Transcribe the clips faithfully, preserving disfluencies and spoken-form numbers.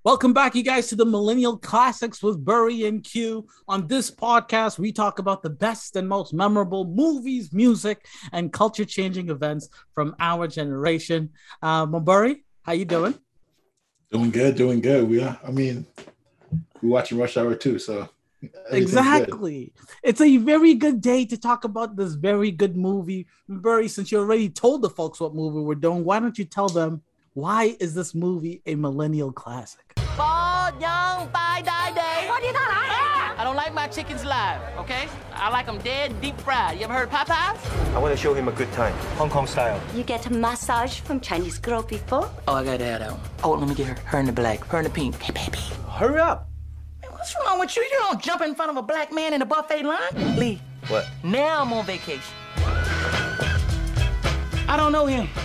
Welcome back, you guys, to the Millennial Classics with Burry and Q. On this podcast, we talk about the best and most memorable movies, music, and culture-changing events from our generation. Um, Burry, how you doing? Doing good, doing good. We, I mean, we're watching Rush Hour too, so exactly. Good. It's a very good day to talk about this very good movie. Burry, since you already told the folks what movie we're doing, why don't you tell them why is this movie a millennial classic? Young, bye, die, day. I don't like my chickens live, okay? I like them dead, deep fried. You ever heard of Popeyes? I want to show him a good time, Hong Kong style. You get a massage from Chinese girl before? Oh, I gotta have that one. Oh, let me get her. Her in the black, her in the pink. Hey, baby. Hurry up. Man, what's wrong with you? You don't jump in front of a black man in a buffet line. Lee. What? Now I'm on vacation. I don't know him.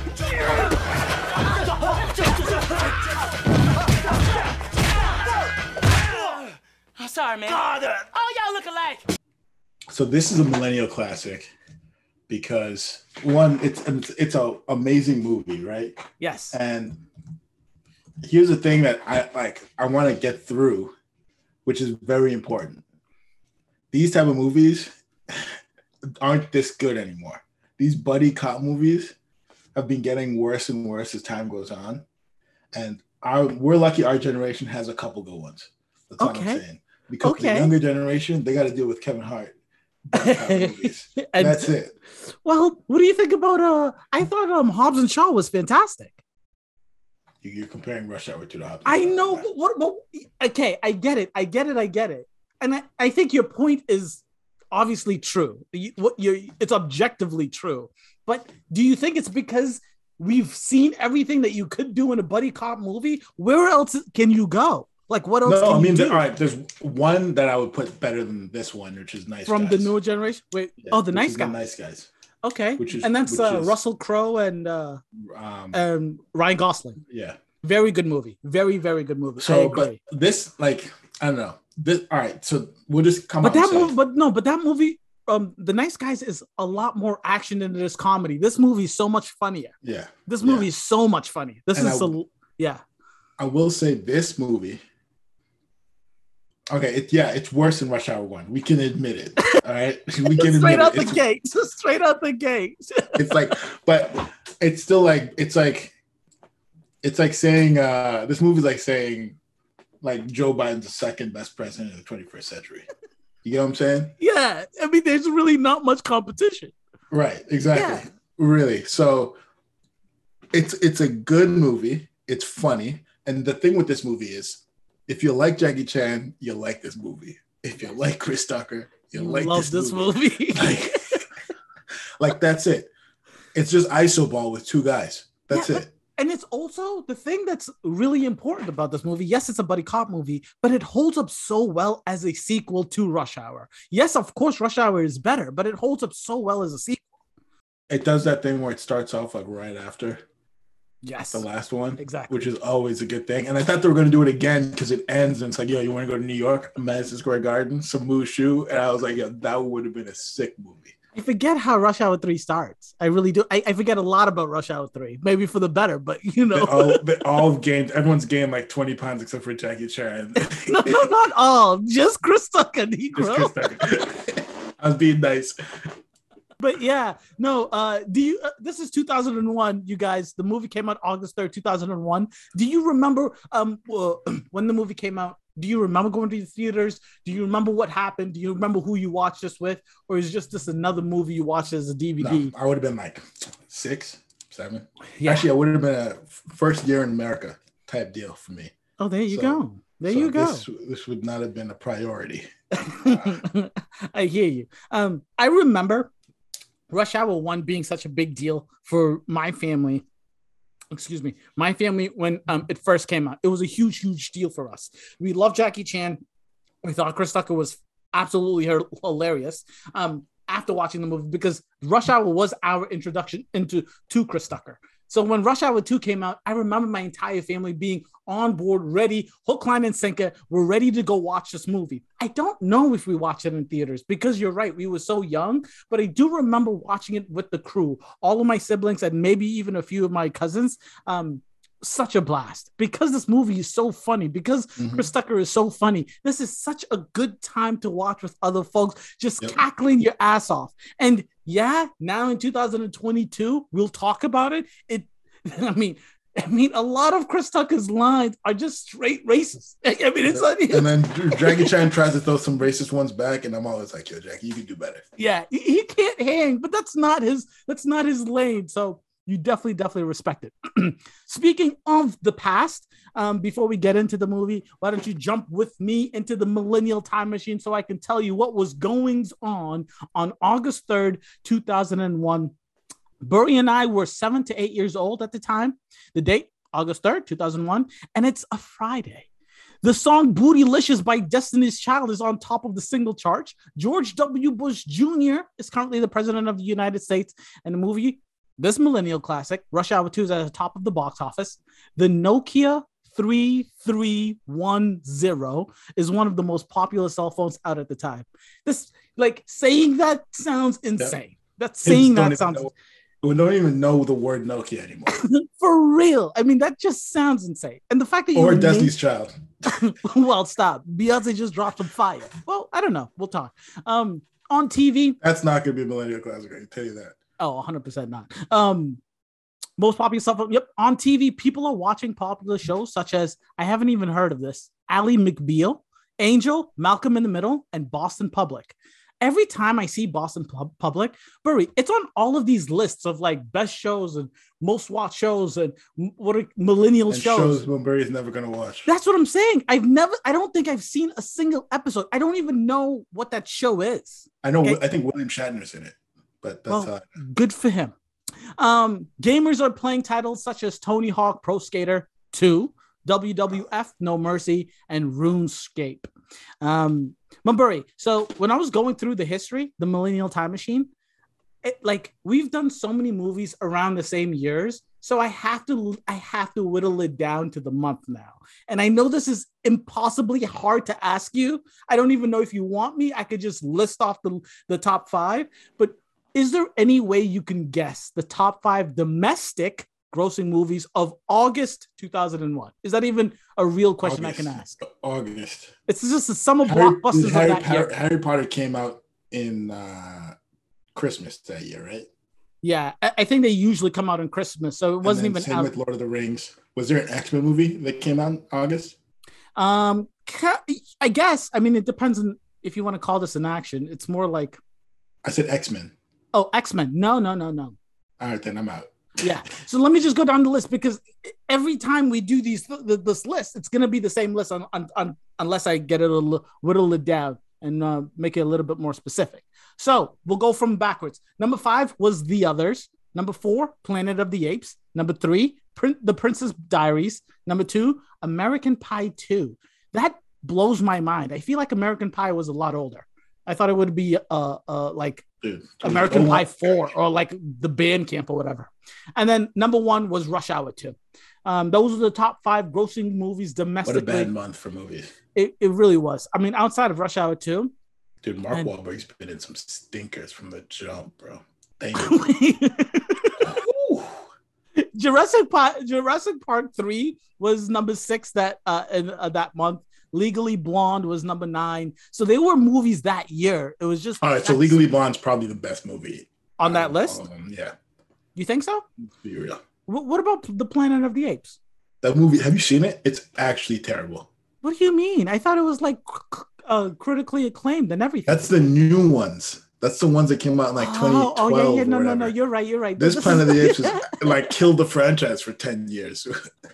I'm sorry, man. Oh, y'all look alike. So this is a millennial classic because one, it's it's, it's an amazing movie, right? Yes. And here's the thing that I like. I want to get through, which is very important. These type of movies aren't this good anymore. These buddy cop movies have been getting worse and worse as time goes on, and our, we're lucky our generation has a couple good ones. That's okay. all I'm saying. Because okay. the younger generation, they got to deal with Kevin Hart. movies. and, That's it. Well, what do you think about? Uh, I thought um Hobbs and Shaw was fantastic. You're comparing Rush Hour to the Hobbs. I know. But what, what? Okay, I get it. I get it. I get it. And I, I think your point is obviously true. You, what you it's objectively true. But do you think it's because we've seen everything that you could do in a buddy cop movie? Where else can you go? Like, what else? No, can I mean, you do? all right. There's one that I would put better than this one, which is Nice from Guys. the newer generation. Wait, Yeah, oh, the Nice the Guys. Nice Guys. Okay, Which is, and that's which uh, is, Russell Crowe and uh, um, um, Ryan Gosling. Yeah, very good movie. Very, very good movie. So, but this, like, I don't know. This, all right. So we'll just come. But out that and movie, but no, but that movie, um, The Nice Guys is a lot more action than it is comedy. This movie is so much funnier. Yeah, this movie yeah. is so much funny. This and is I, a yeah. I will say this movie. Okay, it, yeah, it's worse than Rush Hour One. We can admit it. All right, we can straight admit out it. the gate. Straight out the gate. It's like, but it's still like it's like it's like saying uh, this movie's like saying like Joe Biden's the second best president of the twenty-first century. You get what I'm saying? Yeah, I mean, there's really not much competition. Right. Exactly. Yeah. Really. So it's it's a good movie. It's funny, and the thing with this movie is, if you like Jackie Chan, you like this movie. If you like Chris Tucker, you, you like love this, this movie. movie. like, like that's it. It's just iso ball with two guys. That's yeah, it. And it's also the thing that's really important about this movie. Yes, it's a buddy cop movie, but it holds up so well as a sequel to Rush Hour. Yes, of course, Rush Hour is better, but it holds up so well as a sequel. It does that thing where it starts off like right after. Yes. The last one. Exactly. Which is always a good thing. And I thought they were going to do it again because it ends and it's like, yo, you want to go to New York, Madison Square Garden, some Mushu? And I was like, yo, that would have been a sick movie. I forget how Rush Hour three starts. I really do. I, I forget a lot about Rush Hour three. Maybe for the better, but you know. They all, they all gained, everyone's gained like twenty pounds except for Jackie Chan. no, no, not all. Just Chris Tucker, Negro. Just Chris Tucker. I was being nice. But yeah, no, uh, do you, uh, this is two thousand one, you guys, the movie came out August third, two thousand one. Do you remember um, uh, when the movie came out? Do you remember going to the theaters? Do you remember what happened? Do you remember who you watched this with? Or is it just this another movie you watched as a D V D? No, I would have been like six, seven. Yeah. Actually, I would have been a first year in America type deal for me. Oh, there you so, go. There so you go. This, this would not have been a priority. Uh, I hear you. Um, I remember Rush Hour one being such a big deal for my family. Excuse me, my family when um, it first came out. It was a huge, huge deal for us. We loved Jackie Chan. We thought Chris Tucker was absolutely hilarious um, after watching the movie because Rush Hour was our introduction into to Chris Tucker. So when Rush Hour two came out, I remember my entire family being on board, ready, hook, line, and sinker. We're ready to go watch this movie. I don't know if we watched it in theaters because you're right. We were so young, but I do remember watching it with the crew, all of my siblings and maybe even a few of my cousins. Um, such a blast because this movie is so funny, because mm-hmm. Chris Tucker is so funny. This is such a good time to watch with other folks, just yep. cackling your ass off. And yeah, now in two thousand twenty-two, we'll talk about it. It, I mean, I mean, a lot of Chris Tucker's lines are just straight racist. I mean, it's like, and then Jackie Chan tries to throw some racist ones back, and I'm always like, "Yo, Jackie, you can do better." Yeah, he, he can't hang, but that's not his. That's not his lane. So you definitely, definitely respect it. Speaking of the past, um, before we get into the movie, why don't you jump with me into the millennial time machine so I can tell you what was going on on August third, two thousand one. Burry and I were seven to eight years old at the time. The date, August third, two thousand one, and it's a Friday. The song Bootylicious by Destiny's Child is on top of the single chart. George W. Bush Junior is currently the president of the United States, and the movie, this millennial classic, Rush Hour two, is at the top of the box office. The Nokia three three one zero is one of the most popular cell phones out at the time. This, like, saying that sounds insane. Yeah. That's saying that sounds... Know. We don't even know the word Nokia anymore. For real. I mean, that just sounds insane. And the fact that you or Destiny's Child. Well, stop. Beyonce just dropped some fire. Well, I don't know. We'll talk. Um, on T V. That's not going to be a millennial classic. I can tell you that. Oh, one hundred percent not. Um, most popular stuff. Yep. On T V, people are watching popular shows such as, I haven't even heard of this, Ally McBeal, Angel, Malcolm in the Middle, and Boston Public. Every time I see Boston Pub- Public, Burry, it's on all of these lists of like best shows and most watched shows and what are millennial and shows. Shows Burry's never going to watch. That's what I'm saying. I've never, I don't think I've seen a single episode. I don't even know what that show is. I know, okay. I think William Shatner's in it, but that's well, uh... good for him. Um, gamers are playing titles such as Tony Hawk Pro Skater two, W W F No Mercy, and RuneScape. Um, Mumbury, so when I was going through the history, the Millennial Time Machine, it, like we've done so many movies around the same years, so I have to I have to whittle it down to the month now. And I know this is impossibly hard to ask you. I don't even know if you want me. I could just list off the, the top five, but is there any way you can guess the top five domestic grossing movies of August two thousand one? Is that even a real question August, I can ask? August. It's just a sum of Harry, blockbusters Harry, of that Harry, year. Harry Potter came out in uh, Christmas that year, right? Yeah, I, I think they usually come out on Christmas, so it wasn't even same out. With Lord of the Rings. Was there an X-Men movie that came out in August? Um, I guess. I mean, it depends on if you want to call this an action. It's more like. I said X-Men. Oh, X-Men. No, no, no, no. All right, then I'm out. Yeah. So let me just go down the list because every time we do these this list, it's gonna be the same list on, on, on unless I get it a little whittle it down and uh, make it a little bit more specific. So we'll go from backwards. Number five was The Others. Number four, Planet of the Apes. Number three, Prin- The Princess Diaries. Number two, American Pie two. That blows my mind. I feel like American Pie was a lot older. I thought it would be uh uh like Dude, American Pie four or like the band camp or whatever. And then number one was Rush Hour two. Um, those are the top five grossing movies domestically. What a bad month for movies. It, it really was. I mean, outside of Rush Hour two. Dude, Mark and, Wahlberg's been in some stinkers from the jump, bro. Thank you. Jurassic Park, Jurassic Park three was number six that uh, in uh, that month. Legally Blonde was number nine. So they were movies that year. It was just all right. So Legally Blonde's probably the best movie on that list. Yeah. You think so? Be real. W- what about The Planet of the Apes? That movie, have you seen it? It's actually terrible. What do you mean? I thought it was like uh, critically acclaimed and everything. That's the new ones. That's the ones that came out in like twenty twelve. Oh, oh yeah, yeah. No, no, no. You're right. You're right. This, this Planet is... of the Apes has like killed the franchise for ten years.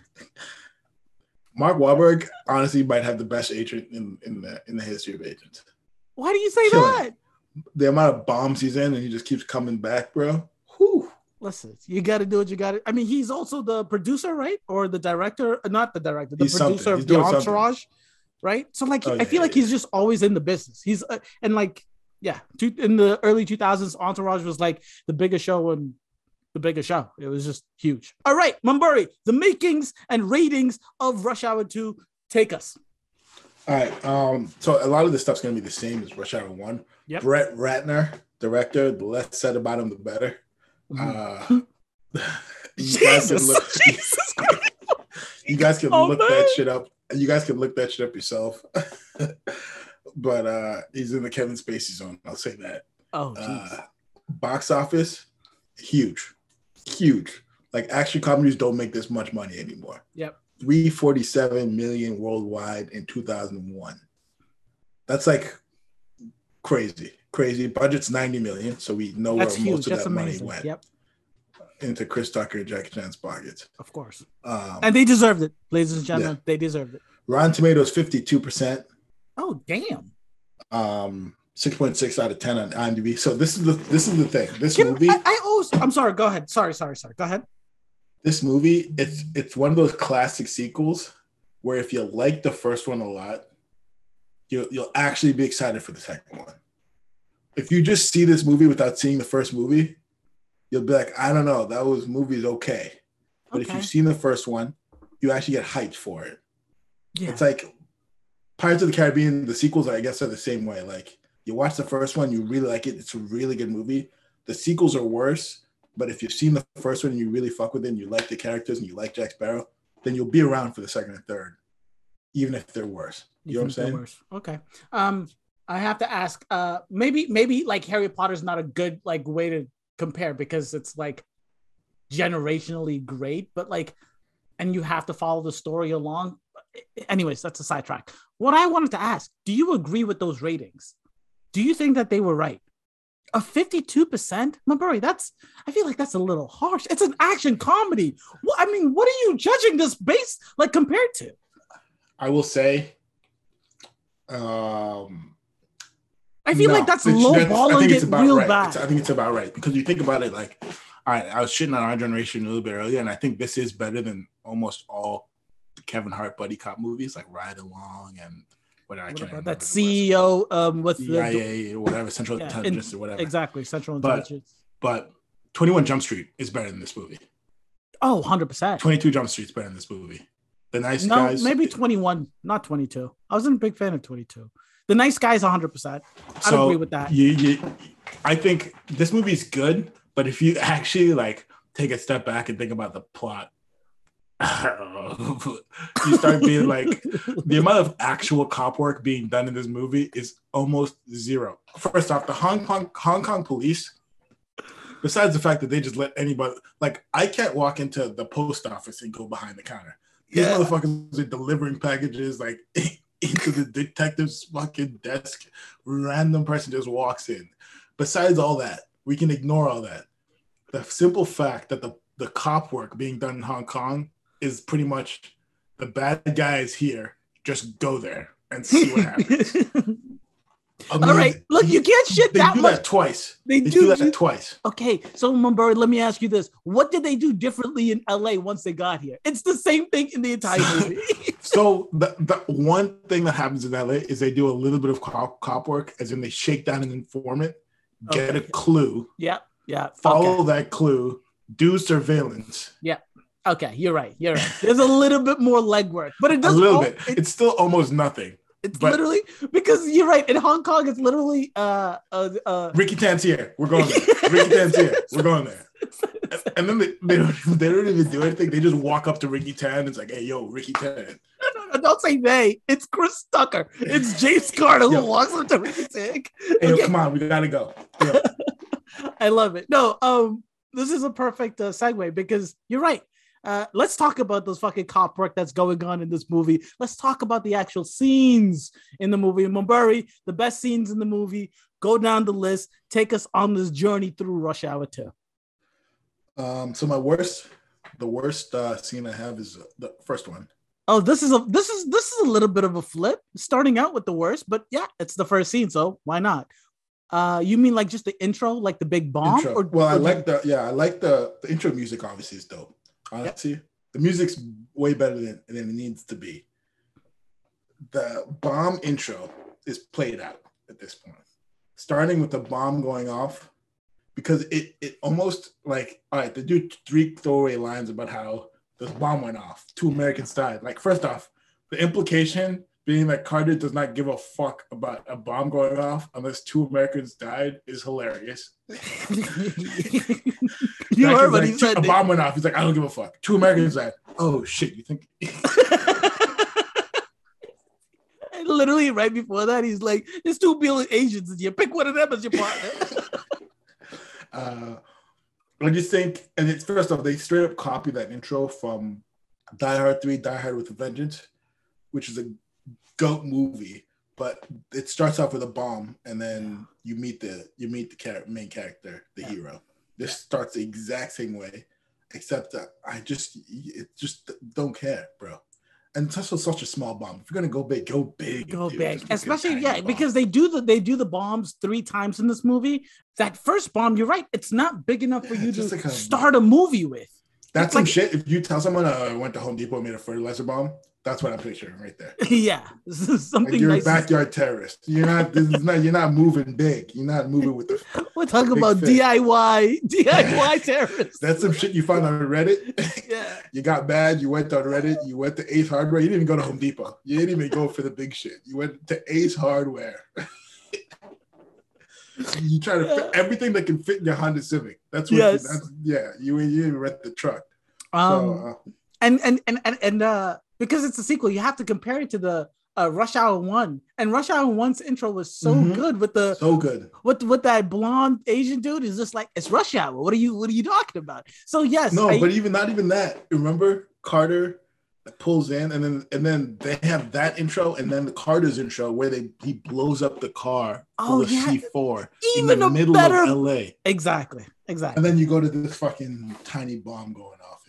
Mark Wahlberg honestly might have the best agent in, in the in the history of agents. Why do you say Killing. that? The amount of bombs he's in and he just keeps coming back, bro. Whew. Listen, you got to do what you got to. I mean, he's also the producer, right? Or the director? Not the director, the he's producer of the Entourage, right? So, like, oh, I yeah, feel yeah, like yeah. he's just always in the business. He's uh, and like, yeah, two, in the early two thousands, Entourage was like the biggest show in. The biggest show. It was just huge. All right, Mumbury, the makings and ratings of Rush Hour two. Take us. All right. Um, so a lot of this stuff's going to be the same as Rush Hour one. Yep. Brett Ratner, director. The less said about him, the better. Mm-hmm. Uh, Jesus, look, Jesus Christ. You guys can Oh, look man. that shit up. You guys can look that shit up yourself. But uh, he's in the Kevin Spacey zone. I'll say that. Oh, jeez. Uh, box office, huge, huge. Like action comedies don't make this much money anymore. Yep. three hundred forty-seven million worldwide in two thousand one. That's like crazy, crazy. Budget's ninety million, so we know That's where huge. most of That's that amazing. money went. Yep. Into Chris Tucker and Jackie Chan's pockets. Of course. Um, And they deserved it, ladies and gentlemen. Yeah. They deserved it. Rotten Tomatoes fifty-two percent. Oh, damn. Um, six point six out of ten on IMDb. So this is the this is the thing. This Can- movie, I, I always, I'm sorry. Go ahead. Sorry, sorry, sorry. Go ahead. this movie, it's it's one of those classic sequels where if you like the first one a lot, you'll you'll actually be excited for the second one. If you just see this movie without seeing the first movie, you'll be like, I don't know, that was movie's okay. But if Okay. you've seen the first one, you actually get hyped for it. Yeah. It's like Pirates of the Caribbean, the sequels, I guess, are the same way. Like you watch the first one, you really like it. It's a really good movie. The sequels are worse, but if you've seen the first one and you really fuck with it and you like the characters and you like Jack Sparrow, then you'll be around for the second and third, even if they're worse. You know what I'm think they're saying? worse. Okay. Um, I have to ask, uh, maybe, maybe like Harry Potter's not a good like way to compare because it's like generationally great, but like, and you have to follow the story along. Anyways, that's a sidetrack. What I wanted to ask, do you agree with those ratings? Do you think that they were right? A fifty-two percent? Maburi, that's, I feel like that's a little harsh. It's an action comedy. What, I mean, what are you judging this based like compared to? I will say, um, I feel no, like that's it's- I lowballing think it's it about real right. bad. It's- I think it's about right because you think about it like, all right, I was shitting on our generation a little bit earlier, and I think this is better than almost all the Kevin Hart buddy cop movies like Ride Along and whatever. I What can't about remember that the C E O um, with words. the C I A or whatever, Central Yeah, Intelligence in- or whatever. exactly Central But- Intelligence. But twenty-one Jump Street is better than this movie. Oh, one hundred percent. twenty-two Jump Street is better than this movie. The Nice No, Guys. maybe twenty-one, not twenty-two. I wasn't a big fan of twenty-two. The Nice Guys, one hundred percent. I'd So agree with that. You, you, I think this movie's good, but if you actually like take a step back and think about the plot, you start being like, the amount of actual cop work being done in this movie is almost zero. First off, the Hong Kong Hong Kong police, besides the fact that they just let anybody, like I can't walk into the post office and go behind the counter. These Yeah. motherfuckers are delivering packages like into the detective's fucking desk. Random person just walks in. Besides all that, we can ignore all that. The simple fact that the, the cop work being done in Hong Kong is pretty much the bad guys here. Just go there and see what happens. I mean, All right, look, you can't shit they that do much. that twice. They They, do do, that do- twice. Okay, so Mumbai, let me ask you this: what did they do differently in L A once they got here? It's the same thing in the entire movie. So the, the one thing that happens in L A is they do a little bit of cop, cop work, as in they shake down an informant, get Okay. a clue, yeah, yeah. follow Okay. that clue, do surveillance. Okay, you're right. You're right. There's a little bit more legwork, but it A does little al- bit. It, It's still almost nothing. it's but- literally because you're right. In Hong Kong, it's literally uh uh, uh Ricky Tan's here. We're going there. Ricky Tan's here. We're going there. And then they, they, don't, they don't even do anything. They just walk up to Ricky Tan and it's like, hey, yo, Ricky Tan. no, no, don't say they. It's Chris Tucker. It's James Carter who Yo. walks up to Ricky Tank. Hey, yo, Okay. come on. We got to go. Yo. I love it. No, um, this is a perfect uh, segue because you're right. Uh, let's talk about those fucking cop work that's going on in this movie. Let's talk about the actual scenes in the movie. Mumbai, the best scenes in the movie. Go down the list. Take us on this journey through Rush Hour two. Um, so my worst, the worst uh, scene I have is the first one. Oh, this is a this is this is a little bit of a flip. Starting out with the worst, but yeah, it's the first scene, so why not? Uh, you mean like just the intro, like the big bomb? Intro. Or, well, I or like the, yeah, I like the, the intro music obviously is dope. Honestly, the music's way better than, than it needs to be. The bomb intro is played out at this point. Starting with the bomb going off, because it it almost like, all right, they do three throwaway lines about how this bomb went off. Two Americans died. Like, first off, the implication being that Carter does not give a fuck about a bomb going off unless two Americans died is hilarious. You Like, heard what like, he said. A bomb went off. He's like, I don't give a fuck. Two Americans died. Oh shit! You think? And literally right before that, he's like, "There's two billion Asians in here. Pick one of them as your partner." uh, I just think, and it's first off, they straight up copy that intro from Die Hard three, Die Hard with a Vengeance, which is a goat movie. But it starts off with a bomb, and then you meet the you meet the char- main character, the yeah. hero. This yeah. starts the exact same way, except that I just it just don't care, bro. And it's also such a small bomb. If you're gonna go big, go big. Go dude. big, especially yeah, bomb. Because they do the they do the bombs three times in this movie. That first bomb, you're right, it's not big enough for yeah, you to like a, start a movie with. That's it's some like, shit. If you tell someone uh, I went to Home Depot and made a fertilizer bomb, that's what I'm picturing right there. Yeah, this is something. Like you're nice a backyard terrorist. You're not. This is not. You're not moving big. You're not moving with the. We're talking about fish. D I Y, D I Y terrorists. That's some shit you found on Reddit. Yeah. You got mad. You went on Reddit. You went to Ace Hardware. You didn't even go to Home Depot. You didn't even go for the big shit. You went to Ace Hardware. You try to fit everything that can fit in your Honda Civic. That's what. Yes. That's, yeah. You you even rent the truck. Um. So, uh, and and and and and uh. Because it's a sequel, you have to compare it to the uh, Rush Hour One, and Rush Hour One's intro was so mm-hmm. good with the so good with with that blonde Asian dude. Is just like it's Rush Hour. What are you What are you talking about? So yes, no, I, but even not even that. Remember Carter pulls in, and then and then they have that intro, and then the Carter's intro where they he blows up the car oh, full yeah. of C four even in the middle better... of L A. Exactly, exactly. And then you go to this fucking tiny bomb going off.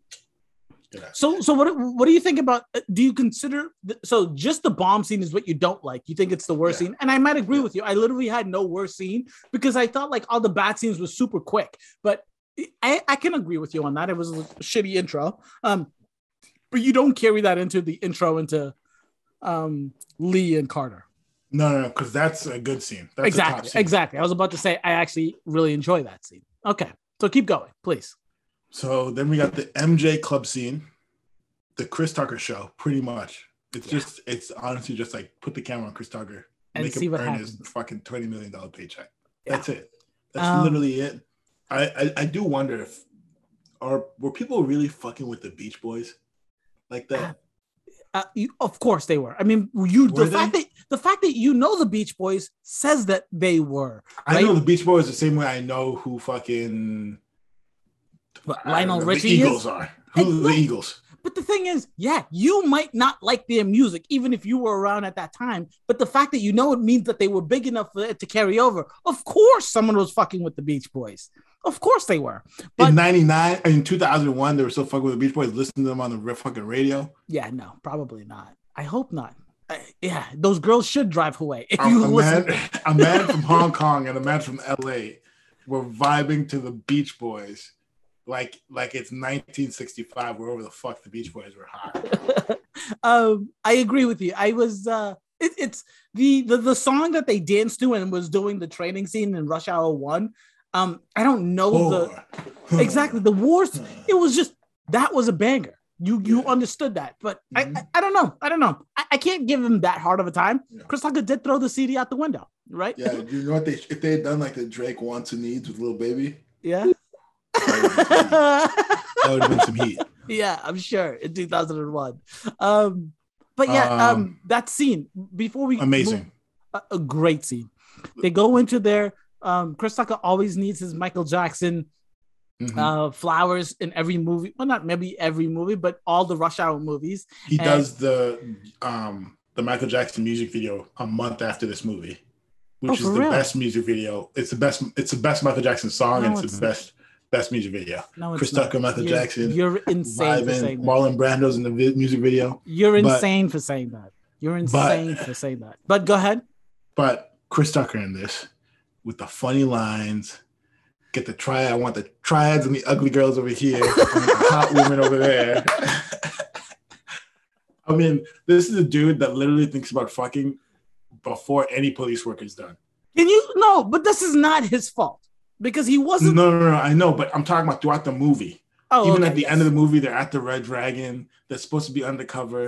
So, so what? What do you think about? Do you consider so? Just the bomb scene is what you don't like. You think it's the worst yeah. scene, and I might agree yeah. with you. I literally had no worst scene because I thought like all the bad scenes was super quick. But I, I can agree with you on that. It was a shitty intro, um, but you don't carry that into the intro into um, Lee and Carter. No, no, no, because that's a good scene. That's exactly, a top scene. Exactly. I was about to say I actually really enjoy that scene. Okay, so keep going, please. So then we got the M J club scene, the Chris Tucker show, pretty much. It's yeah. just, it's honestly just like put the camera on Chris Tucker, and make see him what earn happens. his fucking twenty million dollars paycheck. Yeah. That's it. That's um, literally it. I, I I do wonder if, are were people really fucking with the Beach Boys like that? Uh, you, of course they were. I mean, you were the they? fact that the fact that you know the Beach Boys says that they were. Right? I know the Beach Boys the same way I know who fucking What, Lionel know, Richie the Eagles is? are. Who are the right. Eagles? But the thing is, yeah, you might not like their music, even if you were around at that time. But the fact that you know it means that they were big enough for it to carry over. Of course, someone was fucking with the Beach Boys. Of course they were. But in ninety-nine, in two thousand one, they were still fucking with the Beach Boys, listening to them on the fucking radio. Yeah, no, probably not. I hope not. Uh, yeah, those girls should drive away. If a, you a, listen. man, a man from Hong Kong and a man from L A were vibing to the Beach Boys. Like, like it's nineteen sixty-five, wherever the fuck the Beach Boys were hot. um, I agree with you. I was, uh, it, it's the, the the song that they danced to and was doing the training scene in Rush Hour One. Um, I don't know War. the exactly the wars. It was just that was a banger. You you yeah. understood that, but mm-hmm. I, I I don't know. I don't know. I, I can't give him that hard of a time. Yeah. Chris Tucker did throw the C D out the window, right? Yeah, you know what they if they had done like the Drake Wants and Needs with Lil Baby. Yeah. That would have been some heat. Yeah, I'm sure in two thousand one. Um, but yeah, um, um, that scene before we amazing, move, a, a great scene. They go into their um, Chris Tucker always needs his Michael Jackson mm-hmm. uh, flowers in every movie. Well, not maybe every movie, but all the Rush Hour movies. He and, does the um, the Michael Jackson music video a month after this movie, which oh, is the real? best music video. It's the best. It's the best Michael Jackson song, no, and it's, it's the best. Best music video. No, Chris not. Tucker, Michael you're, Jackson. You're insane for saying that. Marlon Brando's in the vi- music video. You're but, insane for saying that. You're insane but, for saying that. But go ahead. But Chris Tucker in this with the funny lines. Get the triad. I want the triads and the ugly girls over here. I want the hot women over there. I mean, this is a dude that literally thinks about fucking before any police work is done. Can you? No, but this is not his fault. Because he wasn't. No, no, no. I know, but I'm talking about throughout the movie. Oh, Even okay, at the yes. end of the movie, they're at the Red Dragon. They're supposed to be undercover.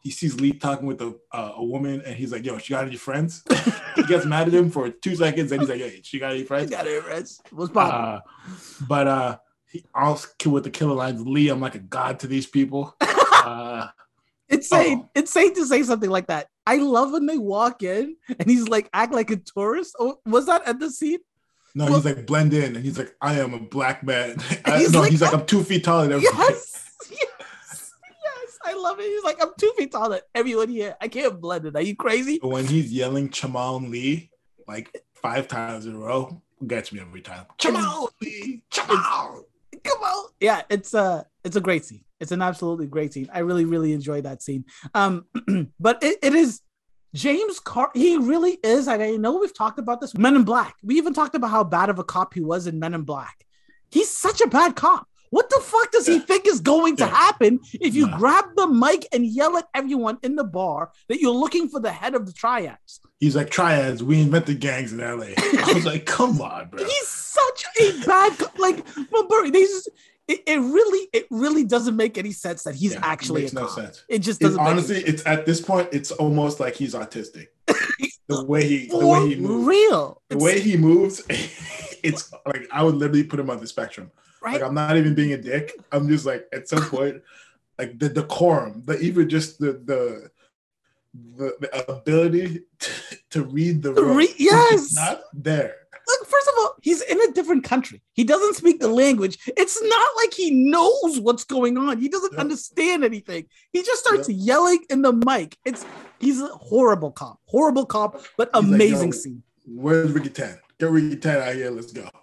he sees Lee talking with a uh, a woman, and he's like, "Yo, she got any friends?" He gets mad at him for two seconds, and he's like, "Hey, she got any friends?" She got any friends? What's poppin'? Uh, but uh, he also with the killer lines, "Lee, I'm like a god to these people." Uh, insane, oh. insane to say something like that. I love when they walk in and he's like, act like a tourist. Oh, was that at the scene? No, well, he's like blend in, and he's like, "I am a black man." I, he's no, like, he's like, "I'm two feet taller than everybody." Yes, yes, yes. I love it. He's like, "I'm two feet taller than everyone here. I can't blend it. Are you crazy?" When he's yelling Jamal Lee like five times in a row, gets me every time. Jamal Lee, Jamal. Come on. Yeah, it's a it's a great scene. It's an absolutely great scene. I really, really enjoyed that scene. Um, but it, it is James Car. He really is. And I know we've talked about this. Men in Black. We even talked about how bad of a cop he was in Men in Black. He's such a bad cop. What the fuck does yeah. he think is going yeah. to happen if you nah. grab the mic and yell at everyone in the bar that you're looking for the head of the triads? He's like, triads, we invented gangs in L A. I was like, come on, bro. He's such a bad co- like, well, Burry, these it, it really, it really doesn't make any sense that he's yeah, actually it makes a no cop. sense. It just doesn't. It's, honestly, make it's at this point, it's almost like he's autistic. The way he, For the way he moves, real. the It's, way he moves, it's like I would literally put him on the spectrum. right? Like I'm not even being a dick. I'm just like at some point, like the decorum, the even just the the the, the ability to, to read the room, Re- yes, is not there. Look, first of all, he's in a different country. He doesn't speak the language. It's not like he knows what's going on. He doesn't Yep. understand anything. He just starts Yep. yelling in the mic. It's he's a horrible cop, horrible cop, but He's like, amazing "Yo, scene. Where's Ricky Tan? Get Ricky Tan out here. Let's go."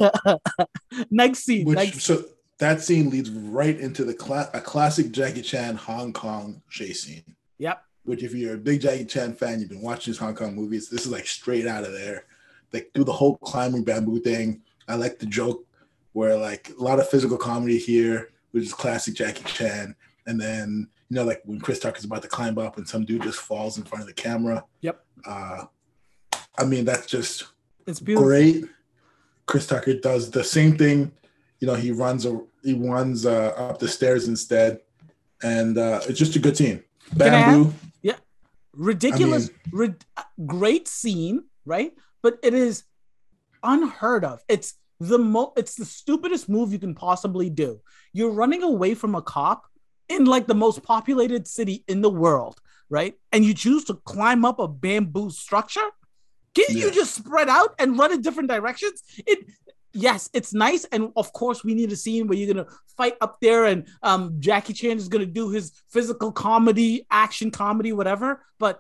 Next scene. Which next so that scene leads right into the cla- a classic Jackie Chan Hong Kong chase scene. Yep. Which, if you're a big Jackie Chan fan, you've been watching his Hong Kong movies. This is like straight out of there. They do the whole climbing bamboo thing. I like the joke where like a lot of physical comedy here, which is classic Jackie Chan. And then, you know, like when Chris Tucker's about to climb up and some dude just falls in front of the camera. Yep. Uh, I mean, that's just It's beautiful. great. Chris Tucker does the same thing. You know, he runs a, he runs uh, up the stairs instead. And uh, it's just a good scene. Bamboo. Yeah. Ridiculous. I rid- great scene, right? But it is unheard of. It's the mo- it's the stupidest move you can possibly do. You're running away from a cop in like the most populated city in the world, right? And you choose to climb up a bamboo structure. Can't Yeah. you just spread out and run in different directions? It yes, it's nice. And of course, we need a scene where you're gonna fight up there and um Jackie Chan is gonna do his physical comedy, action comedy, whatever. But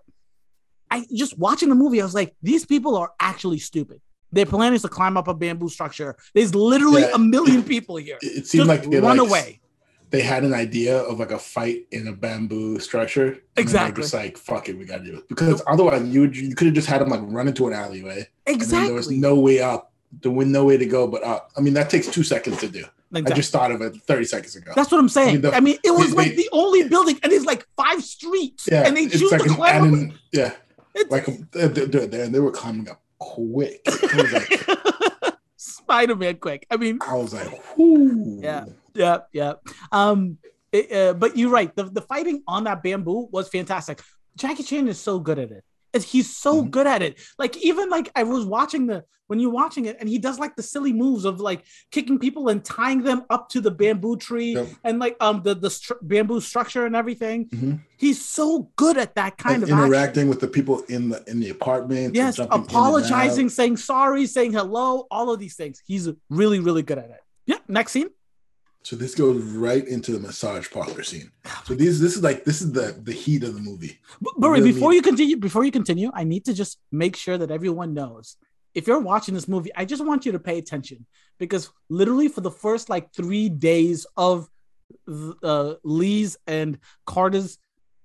I just watching the movie, I was like, these people are actually stupid. Their plan is to climb up a bamboo structure. There's literally Yeah. a million people here. It, it seemed Just like they run like, away. They had an idea of like a fight in a bamboo structure. And Exactly. They're just like, fuck it, we gotta do it. Because otherwise you would, you could have just had him like run into an alleyway. And then there was Exactly. no way up. There was no way to go but up. I mean, that takes two seconds to do. Exactly. I just thought of it thirty seconds ago. That's what I'm saying. I I mean, mean, the- it was they- like they- the only building, and it's like five streets, yeah, and they it's choose like to an climb up. added- yeah, It's- like they're, they're there and they were climbing up quick. I was like, Spider-Man quick. I mean, I was like, whoo. yeah, yeah, yeah. Um, it, uh, but you're right. The, the fighting on that bamboo was fantastic. Jackie Chan is so good at it. It's- He's so Mhm. good at it. Like even like I was watching the when you're watching it, and he does like the silly moves of like kicking people and tying them up to the bamboo tree Yep. and like um the the stru- bamboo structure and everything. Mhm. He's so good at that kind Like of action. interacting with the people in the in the apartment. Yes, jumping in and apologizing, out. saying sorry, saying hello, all of these things. He's really, really good at it. Yeah, next scene. So this goes right into the massage parlor scene. So these, this is like this is the the heat of the movie. But Burry, Really before mean- you continue, before you continue, I need to just make sure that everyone knows. If you're watching this movie, I just want you to pay attention because literally for the first like three days of uh, Lee's and Carter's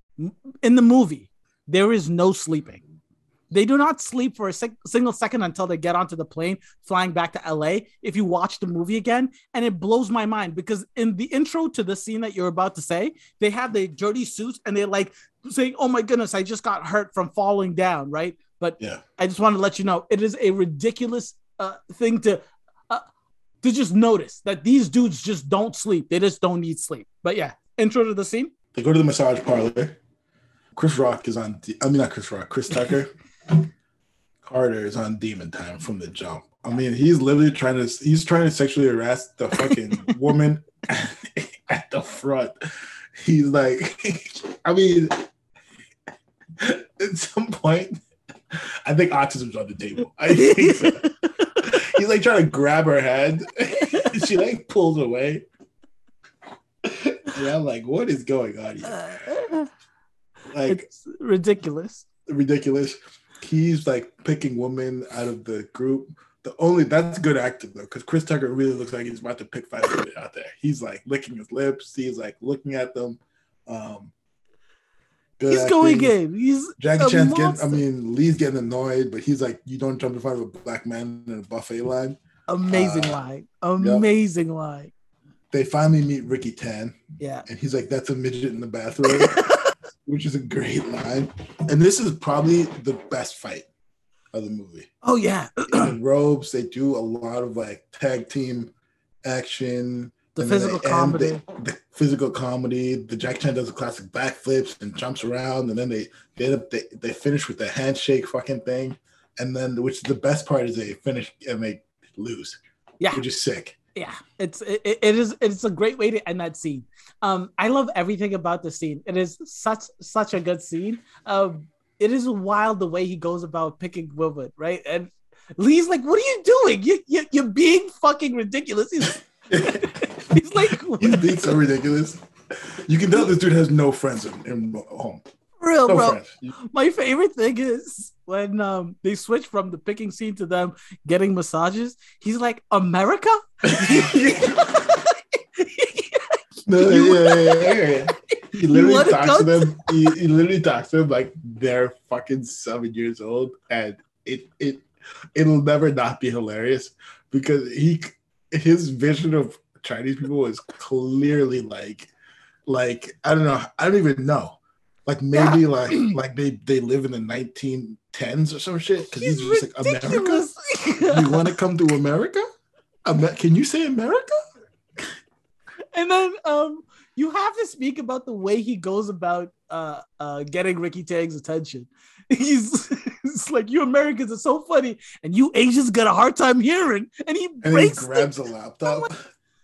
in the movie, there is no sleeping. They do not sleep for a sec- single second until they get onto the plane flying back to L A. If you watch the movie again, and it blows my mind because in the intro to the scene that you're about to say, they have the dirty suits and they're like saying, "Oh my goodness, I just got hurt from falling down," right? But Yeah. I just want to let you know it is a ridiculous uh, thing to uh, to just notice that these dudes just don't sleep. They just don't need sleep. But yeah, intro to the scene. They go to the massage parlor. Chris Rock is on. I mean, not Chris Rock. Chris Tucker. Carter is on demon time from the jump. I mean, he's literally trying to. He's trying to sexually harass the fucking woman at the front. He's like, I mean, at some point, I think autism's on the table. I think so. He's like trying to grab her head. She like pulls away. Yeah, I'm like, what is going on here? Like, it's ridiculous. Ridiculous. He's like picking women out of the group. The only that's good acting though, because Chris Tucker really looks like he's about to pick five women out there. He's like licking his lips. He's like looking at them. Um, good he's acting. going in. He's Jackie Chan's getting. I mean, Lee's getting annoyed, but he's like, "You don't jump in front of a black man in a buffet line." Amazing uh, line. Amazing yep. line. They finally meet Ricky Tan. Yeah, and he's like, "That's a midget in the bathroom," which is a great line. And this is probably the best fight of the movie. Oh yeah, in robes. They do a lot of like tag team action. The physical comedy. They, the physical comedy. The Jackie Chan does the classic backflips and jumps around, and then they they end up, they, they finish with the handshake fucking thing, and then which the best part is they finish and they lose. Yeah, which is sick. Yeah, it's it, it is it's a great way to end that scene. Um, I love everything about the scene. It is such such a good scene. Um, it is wild the way he goes about picking women, right? And Lee's like, "What are you doing? You, you you're being fucking ridiculous." He's, he's like, he's being so ridiculous. You can tell this dude has no friends in, in home. Real, no bro. Friends. My favorite thing is when um, they switch from the picking scene to them getting massages. He's like, "America." No, you, yeah, yeah, yeah, yeah. He literally talks to them. He, he literally talks to them like they're fucking seven years old, and it it it'll never not be hilarious because he his vision of Chinese people is clearly like like I don't know I don't even know like maybe yeah. like like they they live in the nineteen tens or some shit because he's, he's just ridiculous. Like America. You want to come to America? Amer- Can you say America? And then um, you have to speak about the way he goes about uh, uh, getting Ricky Tang's attention. He's it's like, "You Americans are so funny, and you Asians got a hard time hearing." And he and breaks he grabs the, a laptop. Like,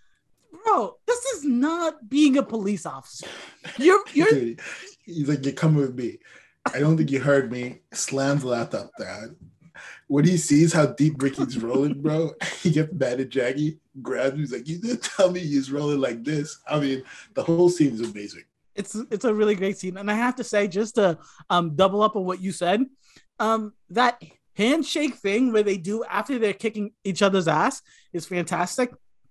bro, this is not being a police officer. You're you're. Dude, he's like, "You're coming with me." I don't think you heard me. Slams the laptop down. When he sees how deep Ricky's rolling, bro, he gets mad at Jackie, grabs him. He's like, "You didn't tell me he's rolling like this." I mean, the whole scene is amazing. It's it's a really great scene. And I have to say, just to um, double up on what you said, um, that handshake thing where they do after they're kicking each other's ass is fantastic.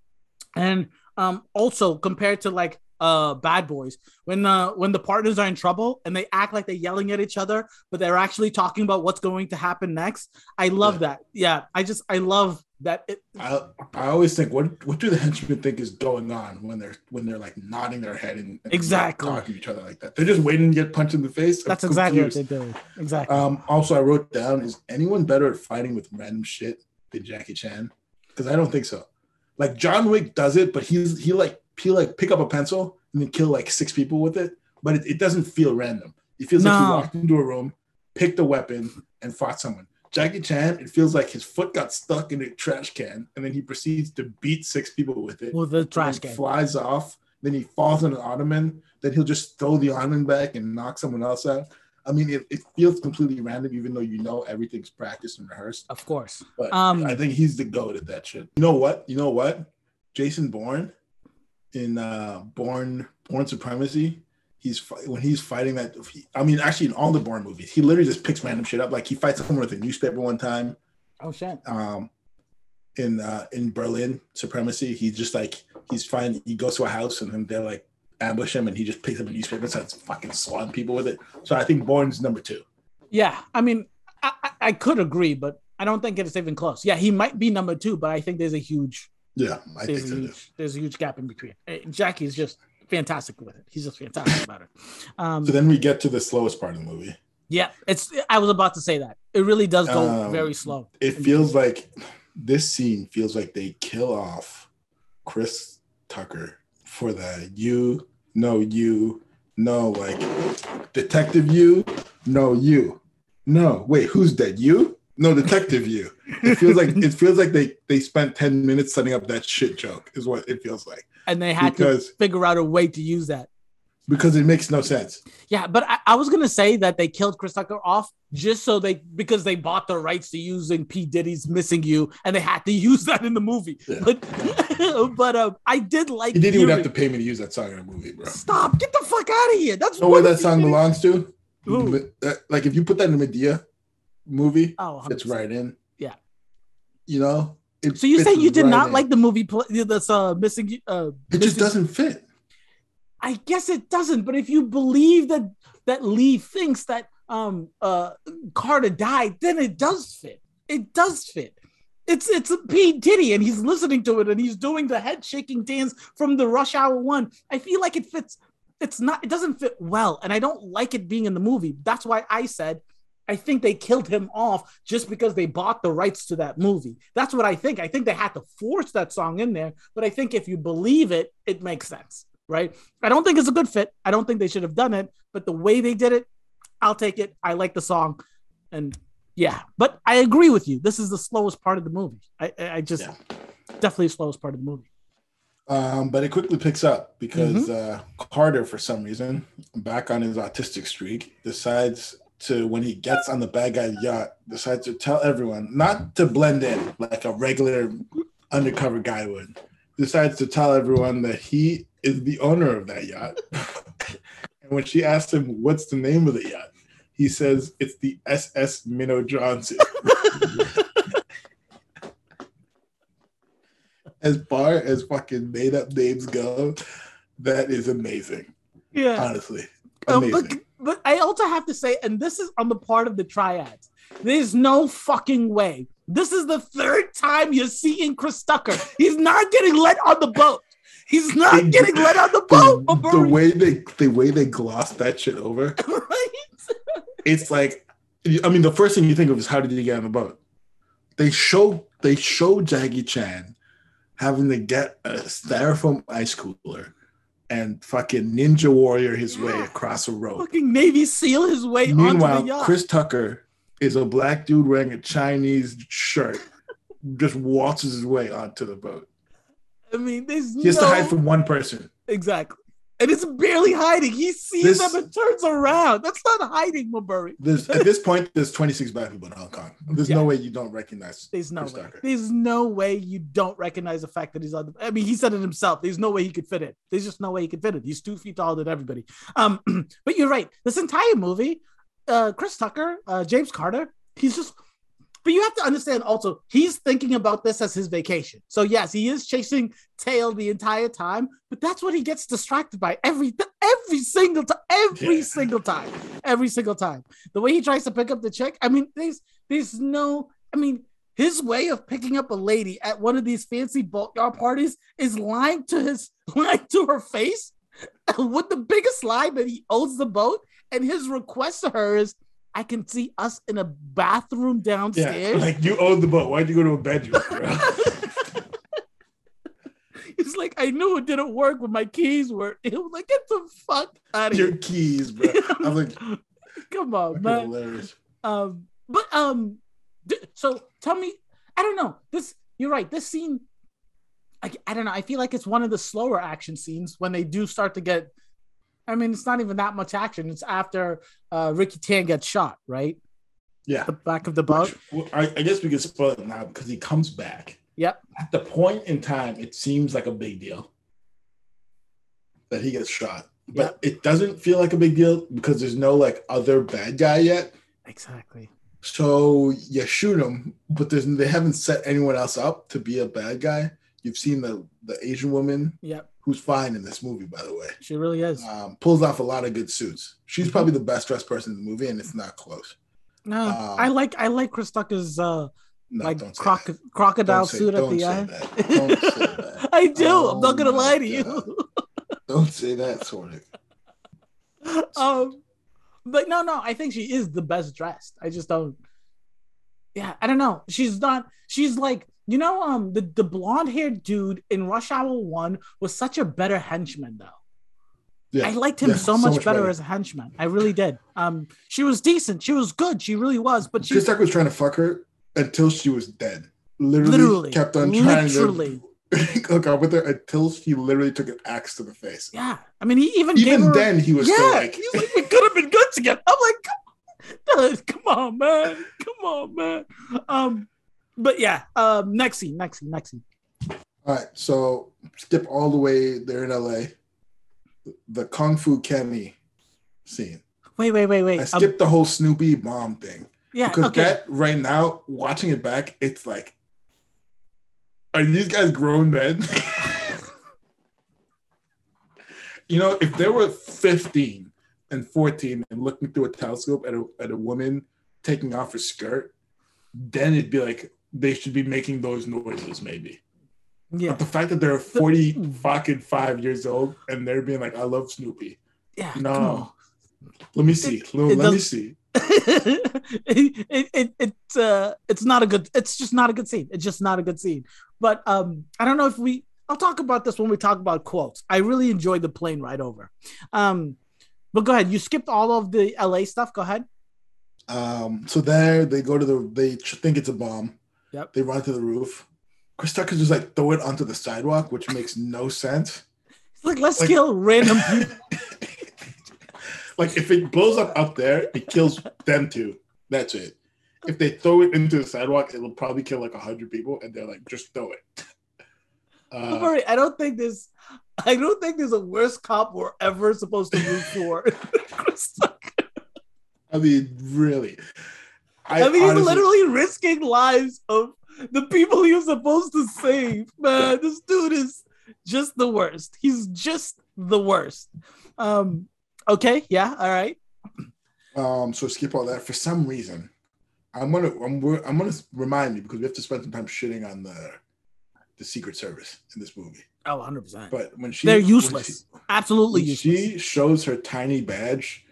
And um, also compared to like uh Bad Boys, when uh when the partners are in trouble and they act like they're yelling at each other, but they're actually talking about what's going to happen next. I love yeah. that. Yeah, I just I love that. It, I I always think, what what do the henchmen think is going on when they're when they're like nodding their head and, and exactly talking to each other like that? They're just waiting to get punched in the face. That's exactly what they do. Exactly. Um. Also, I wrote down: is anyone better at fighting with random shit than Jackie Chan? Because I don't think so. Like John Wick does it, but he's he like. He like pick up a pencil and then kill like six people with it, but it, it doesn't feel random. It feels no. like he walked into a room, picked a weapon, and fought someone. Jackie Chan, it feels like his foot got stuck in a trash can, and then he proceeds to beat six people with it. With the trash can. Flies off, then he falls on an ottoman, then he'll just throw the ottoman back and knock someone else out. I mean, it, it feels completely random, even though you know everything's practiced and rehearsed. Of course. But um, I think he's the GOAT at that shit. You know what? You know what? Jason Bourne in uh, Bourne Bourne Supremacy, he's when he's fighting that. I mean, actually, in all the Bourne movies, he literally just picks random shit up. Like he fights someone with a newspaper one time. Oh shit! Um, in uh, in Berlin Supremacy, he's just like he's fine. He goes to a house and then they're like ambush him, and he just picks up a newspaper and starts fucking swatting people with it. So I think Bourne's number two. Yeah, I mean, I, I could agree, but I don't think it's even close. Yeah, he might be number two, but I think there's a huge. Yeah, I there's think so a huge, too. There's a huge gap in between. Jackie's just fantastic with it. He's just fantastic about it. Um, so then we get to the slowest part of the movie. Yeah, it's. I was about to say that. It really does go um, very slow. It feels like this scene feels like they kill off Chris Tucker for the you, no, you, no, like Detective you, no you, no wait, who's dead? You, no Detective you. It feels like it feels like they they spent ten minutes setting up that shit joke. Is what it feels like, and they had because, to figure out a way to use that. Because it makes no sense. Yeah, but I, I was gonna say that they killed Chris Tucker off just so they because they bought the rights to using P. Diddy's "Missing You" and they had to use that in the movie. Yeah. But but um, I did like. He didn't even have to pay me to use that song in the movie, bro. Stop! Get the fuck out of here. That's know where that song belongs to. Who? Like if you put that in a Medea movie, oh, it's right in. Yeah. You know. So you say you did right not in. like the movie that's uh, missing? Uh, it just doesn't fit. I guess it doesn't, but if you believe that that Lee thinks that um uh Carter died, then it does fit. It does fit. It's it's a P. Diddy, and he's listening to it, and he's doing the head shaking dance from the Rush Hour one. I feel like it fits. It's not. It doesn't fit well, and I don't like it being in the movie. That's why I said I think they killed him off just because they bought the rights to that movie. That's what I think. I think they had to force that song in there, but I think if you believe it, it makes sense. Right. I don't think it's a good fit. I don't think they should have done it, but the way they did it, I'll take it. I like the song. And yeah, but I agree with you. This is the slowest part of the movie. I, I just yeah. definitely the slowest part of the movie. Um, but it quickly picks up because mm-hmm. uh, Carter, for some reason, back on his autistic streak, decides to, when he gets on the bad guy's yacht, decides to tell everyone, not to blend in like a regular undercover guy would, decides to tell everyone that he is the owner of that yacht. And when she asked him, what's the name of the yacht? He says, it's the S S Minnow Johnson. As far as fucking made up names go, that is amazing. Yeah. Honestly. Amazing. Um, but, but I also have to say, and this is on the part of the triads, there's no fucking way. This is the third time you're seeing Chris Tucker. He's not getting let on the boat. He's not they, getting let on the boat. The, the way they the way they glossed that shit over, right? It's like, I mean, the first thing you think of is how did he get on the boat? They show they show Jackie Chan having to get a styrofoam ice cooler and fucking Ninja Warrior his yeah. way across a road. Fucking Navy SEAL his way Meanwhile, onto the yacht. Chris Tucker is a black dude wearing a Chinese shirt, just waltzes his way onto the boat. I mean, there's he has no... to hide from one person. Exactly. And it's barely hiding. He sees this... them and turns around. That's not hiding, Maburi. There's, at this point, there's twenty-six black people in Hong Kong. There's yeah. no way you don't recognize There's no Chris way. Tucker. There's no way you don't recognize the fact that he's on the... I mean, he said it himself. There's no way he could fit in. There's just no way he could fit in. He's two feet taller than everybody. Um, but you're right. This entire movie, uh, Chris Tucker, uh, James Carter, he's just... But you have to understand also, he's thinking about this as his vacation. So yes, he is chasing tail the entire time, but that's what he gets distracted by every every single time, every yeah. single time, every single time. The way he tries to pick up the chick, I mean, there's there's no, I mean, his way of picking up a lady at one of these fancy boatyard parties is lying to his lying to her face with the biggest lie that he owns the boat, and his request to her is, I can see us in a bathroom downstairs. Yeah, like you own the boat. Why'd you go to a bedroom, bro? It's like, I knew it didn't work when my keys were. It was like, get the fuck out of Your here. keys, bro. I'm like, come on, man. Hilarious. Um, but um, so tell me, I don't know. This, you're right. This scene, I, I don't know. I feel like it's one of the slower action scenes when they do start to get. I mean, it's not even that much action. It's after uh, Ricky Tan gets shot, right? Yeah. The back of the boat. Which, I, I guess we can spoil it now because he comes back. Yep. At the point in time, it seems like a big deal that he gets shot. But yep. it doesn't feel like a big deal because there's no like other bad guy yet. Exactly. So you shoot him, but there's they haven't set anyone else up to be a bad guy. You've seen the, the Asian woman. Yep. Who's fine in this movie, by the way. She really is. Um, pulls off a lot of good suits. She's probably the best dressed person in the movie, and it's not close. No, um, I like I like Chris Tucker's uh, no, like croc- crocodile say, suit at the end. Don't say that. I do. Oh, I'm not gonna lie to you. Don't say that, sort of. um, but no, no, I think she is the best dressed. I just don't. Yeah, I don't know. She's not. She's like. You know, um, the, the blonde-haired dude in Rush Hour one was such a better henchman, though. Yeah. I liked him Yeah, so, much better, as a henchman. I really did. Um, she was decent. She was good. She really was. But she Chris Tucker was trying to fuck her until she was dead. Literally, literally kept on literally. trying to hook up with her until she literally took an axe to the face. Yeah, I mean, he even even gave her, then he was yeah, still like, he's like, we could have been good together. I'm like, come on, man, come on, man. Um, but yeah, um, next scene, next scene, next scene. All right, so skip all the way there in L A. The Kung Fu Kenny scene. Wait, wait, wait, wait. I skipped um, the whole Snoopy mom thing. Yeah, because okay. that right now, watching it back, it's like, are these guys grown men? You know, if they were fifteen and fourteen and looking through a telescope at a at a woman taking off her skirt, then it'd be like they should be making those noises, maybe. Yeah. But the fact that they're forty fucking five years old and they're being like, I love Snoopy. Yeah. No. Let me see. It, let, it let me see. it, it, it, it's uh it's not a good it's just not a good scene. It's just not a good scene. But um I don't know if we I'll talk about this when we talk about quotes. I really enjoyed the plane ride over. Um but go ahead. You skipped all of the L A stuff. Go ahead. Um so there they go to the they think it's a bomb. Yep. They run to the roof. Chris Tucker just like throw it onto the sidewalk, which makes no sense. It's like let's like, kill random people. Like if it blows up up there, it kills them too. That's it. If they throw it into the sidewalk, it'll probably kill like a hundred people, and they're like, just throw it. Uh, don't worry, I don't think there's, I don't think there's a worse cop we're ever supposed to root for. Chris Tucker. I mean, really. I, I mean, honestly, he's literally risking lives of the people he was supposed to save. Man, this dude is just the worst. He's just the worst. Um. Okay, yeah, all right. Um, so skip all that. For some reason, I'm gonna I'm, I'm gonna remind me because we have to spend some time shitting on the the Secret Service in this movie. Oh, one hundred percent. But when she they're useless, she, absolutely when useless. She shows her tiny badge.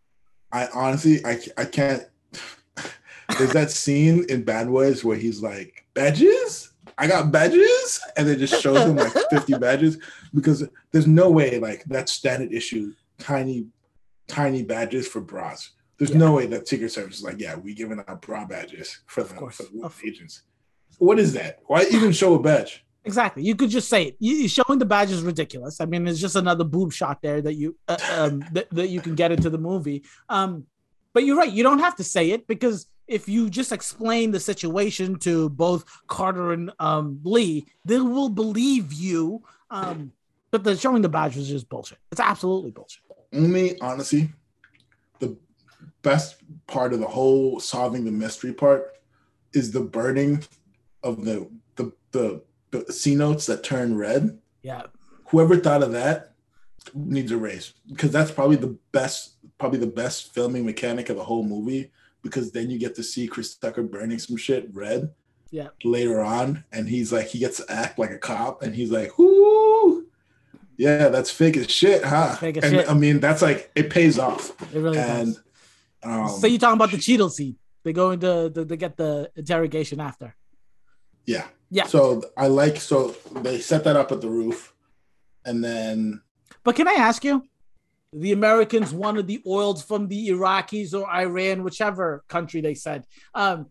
I honestly, I I can't. There's that scene in Bad Boys where he's like, badges? I got badges? And they just shows him like fifty badges because there's no way like that's standard issue. Tiny, tiny badges for bras. There's yeah. no way that Secret Service is like, yeah, we giving out bra badges for the, for the agents. What is that? Why even show a badge? Exactly. You could just say it. You, showing the badge is ridiculous. I mean, it's just another boob shot there that you uh, um, that, that you can get into the movie. Um, but you're right. You don't have to say it because if you just explain the situation to both Carter and um, Lee, they will believe you. Um, but the showing the badge was just bullshit. It's absolutely bullshit. Only, honestly, the best part of the whole solving the mystery part is the burning of the the the, the C notes that turn red. Yeah. Whoever thought of that needs a raise because that's probably the best, probably the best filming mechanic of the whole movie because then you get to see Chris Tucker burning some shit red. Yeah. Later on, and he's like, he gets to act like a cop, and he's like, "Whoo, yeah, that's fake as shit, huh?" Fake as and shit. I mean, that's like it pays off. It really and, does. Um, so you're talking about the Cheeto scene? They go into to, to get the interrogation after. Yeah. Yeah. So I like so they set that up at the roof, and then. But can I ask you? The Americans wanted the oils from the Iraqis or Iran, whichever country they said. Um,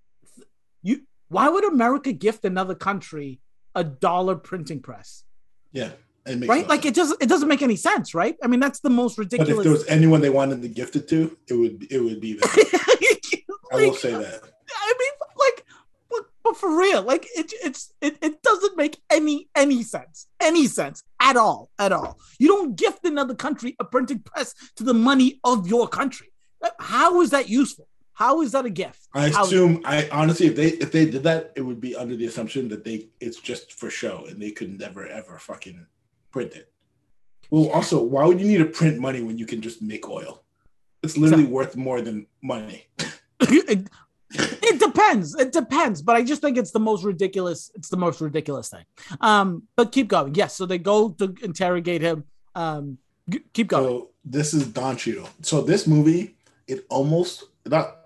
you. Why would America gift another country a dollar printing press? Yeah, it makes right. No like sense. it doesn't. It doesn't make any sense, right? I mean, that's the most ridiculous. But if there was anyone they wanted to gift it to, it would it would be them. like, I will say that. I mean, like, but, but for real, like it, it's it, it doesn't make any any sense, any sense at all, at all. You don't gift another country a printing press to the money of your country. How is that useful? How is that a gift? I How assume I honestly if they if they did that, it would be under the assumption that they it's just for show and they could never ever fucking print it. Well, also, why would you need to print money when you can just make oil? It's literally exactly. worth more than money. it, it depends. It depends. But I just think it's the most ridiculous. It's the most ridiculous thing. Um, but keep going. Yes. So they go to interrogate him. Um, g- keep going. So this is Don Cheadle. So this movie, it almost not.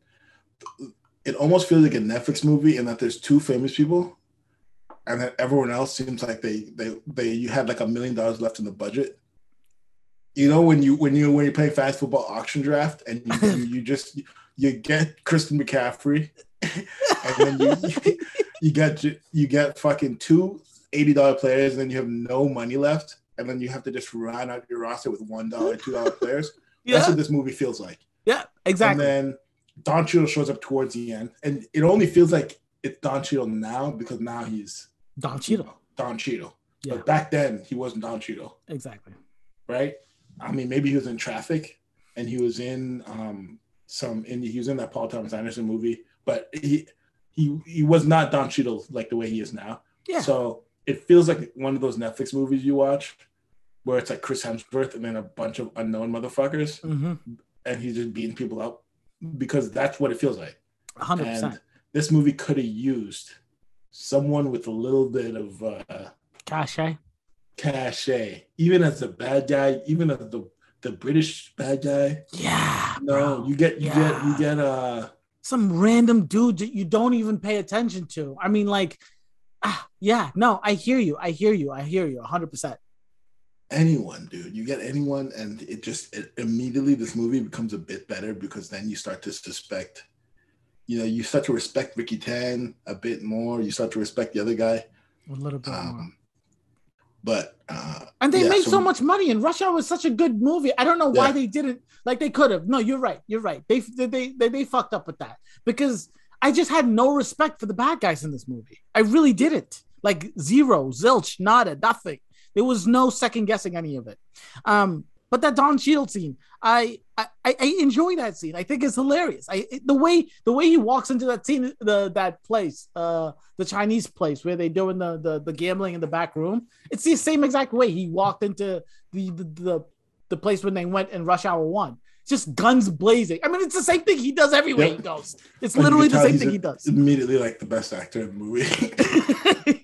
It almost feels like a Netflix movie in that there's two famous people, and that everyone else seems like they they they you had like a million dollars left in the budget, You know when you when you when you play fast football auction draft and you you, you just you get Christian McCaffrey and then you you, you get you get fucking two eighty dollar players and then you have no money left and then you have to just run out your roster with one dollar, two dollar players. Yeah. That's what this movie feels like. Yeah, exactly. And then Don Cheadle shows up towards the end, and it only feels like it's Don Cheadle now because now he's Don Cheadle. You know, Don Cheadle. Yeah. But back then he wasn't Don Cheadle. Exactly. Right? I mean, maybe he was in Traffic, and he was in um, some. In he was in that Paul Thomas Anderson movie, but he he he was not Don Cheadle like the way he is now. Yeah. So it feels like one of those Netflix movies you watch, where it's like Chris Hemsworth and then a bunch of unknown motherfuckers, mm-hmm. and he's just beating people up. Because that's what it feels like. one hundred percent. And this movie could have used someone with a little bit of uh, cachet. Cachet. Even as the bad guy, even as the, the British bad guy. Yeah. No, bro. you get you yeah. get you get uh some random dude that you don't even pay attention to. I mean, like, ah, yeah, no, I hear you. I hear you. I hear you one hundred percent. Anyone, dude. You get anyone, and it just it, immediately this movie becomes a bit better because then you start to suspect, you know, you start to respect Ricky Tan a bit more. You start to respect the other guy a little bit um, more. But uh, and they yeah, made so, so much money, and Rush Hour was such a good movie. I don't know why yeah. they didn't like they could have. No, you're right. You're right. They they they they fucked up with that because I just had no respect for the bad guys in this movie. I really didn't. Like zero, zilch, nada, nothing. There was no second guessing any of it. Um, but that Don Cheadle scene, I, I I enjoy that scene. I think it's hilarious. I it, the way the way he walks into that scene, the that place, uh, the Chinese place where they doing the, the the gambling in the back room. It's the same exact way he walked into the the the, the place when they went in Rush Hour One. Just guns blazing. I mean, it's the same thing he does everywhere yep. he goes. It's but literally the same thing a, he does. Immediately, like the best actor in the movie.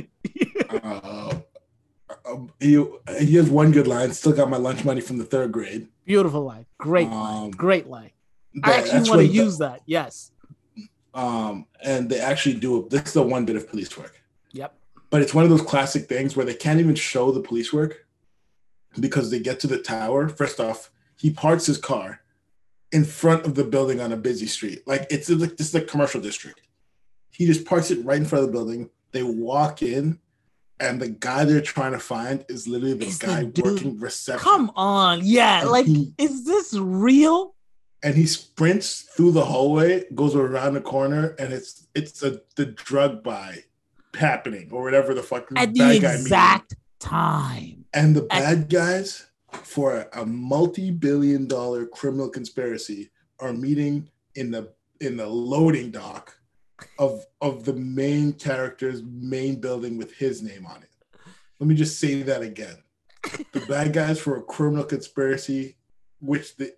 uh, Um, he he has one good line. Still got my lunch money from the third grade. Beautiful line, great um, line, great line. I actually want to use the, that. Yes. Um, and they actually do. This is the one bit of police work. Yep. But it's one of those classic things where they can't even show the police work because they get to the tower. First off, he parks his car in front of the building on a busy street. Like it's like this is a commercial district. He just parks it right in front of the building. They walk in. And the guy they're trying to find is literally the it's guy the working reception. Come on. Yeah. And like, he, is this real? And he sprints through the hallway, goes around the corner, and it's it's a the drug buy happening or whatever the fuck. At the exact time. And the bad At- guys, for a, a multi-billion dollar criminal conspiracy, are meeting in the in the loading dock of of the main character's main building with his name on it. Let me just say that again. The bad guys for a criminal conspiracy, which the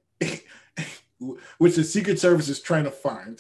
which the Secret Service is trying to find,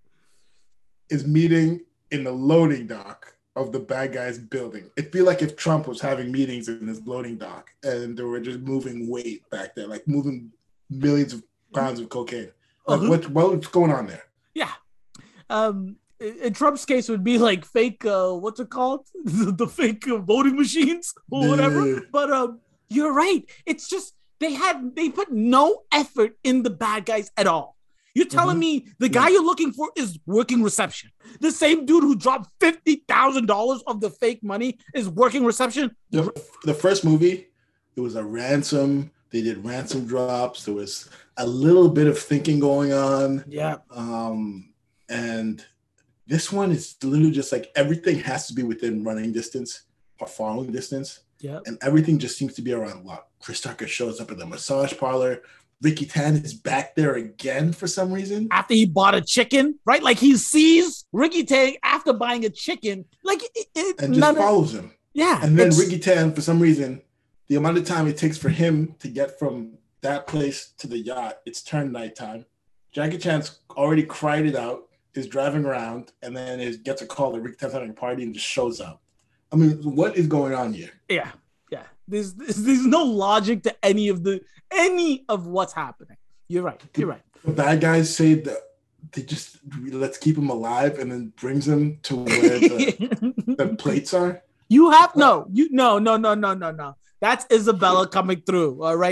is meeting in the loading dock of the bad guys' building. It'd be like if Trump was having meetings in his loading dock and they were just moving weight back there, like moving millions of pounds of cocaine. Like uh-huh. what, what's going on there? Yeah. Um, in Trump's case, it would be like fake, uh, what's it called? the, the fake uh, voting machines or whatever. Yeah. But um, you're right. It's just they had they put no effort in the bad guys at all. You're telling mm-hmm. me the guy yeah. you're looking for is working reception. The same dude who dropped fifty thousand dollars of the fake money is working reception. The, the first movie, it was a ransom. They did ransom drops. There was a little bit of thinking going on. Yeah. Um, and this one is literally just like everything has to be within running distance or following distance. Yeah. And everything just seems to be around luck. Chris Tucker shows up at the massage parlor. Ricky Tan is back there again for some reason. After he bought a chicken, right? Like he sees Ricky Tan after buying a chicken. Like it, it, and just follows of, him. Yeah. And then Ricky Tan, for some reason, the amount of time it takes for him to get from that place to the yacht, it's turned nighttime. Jackie Chan's already cried it out, is driving around, and then is, gets a call that Ricky Tan's having a party and just shows up. I mean, what is going on here? Yeah, yeah. There's, there's there's no logic to any of the any of what's happening. You're right. You're right. The bad guys say that they just let's keep him alive, and then brings him to where the, the plates are. You have no, you no, no, no, no, no, no. That's Isabella coming through. All right.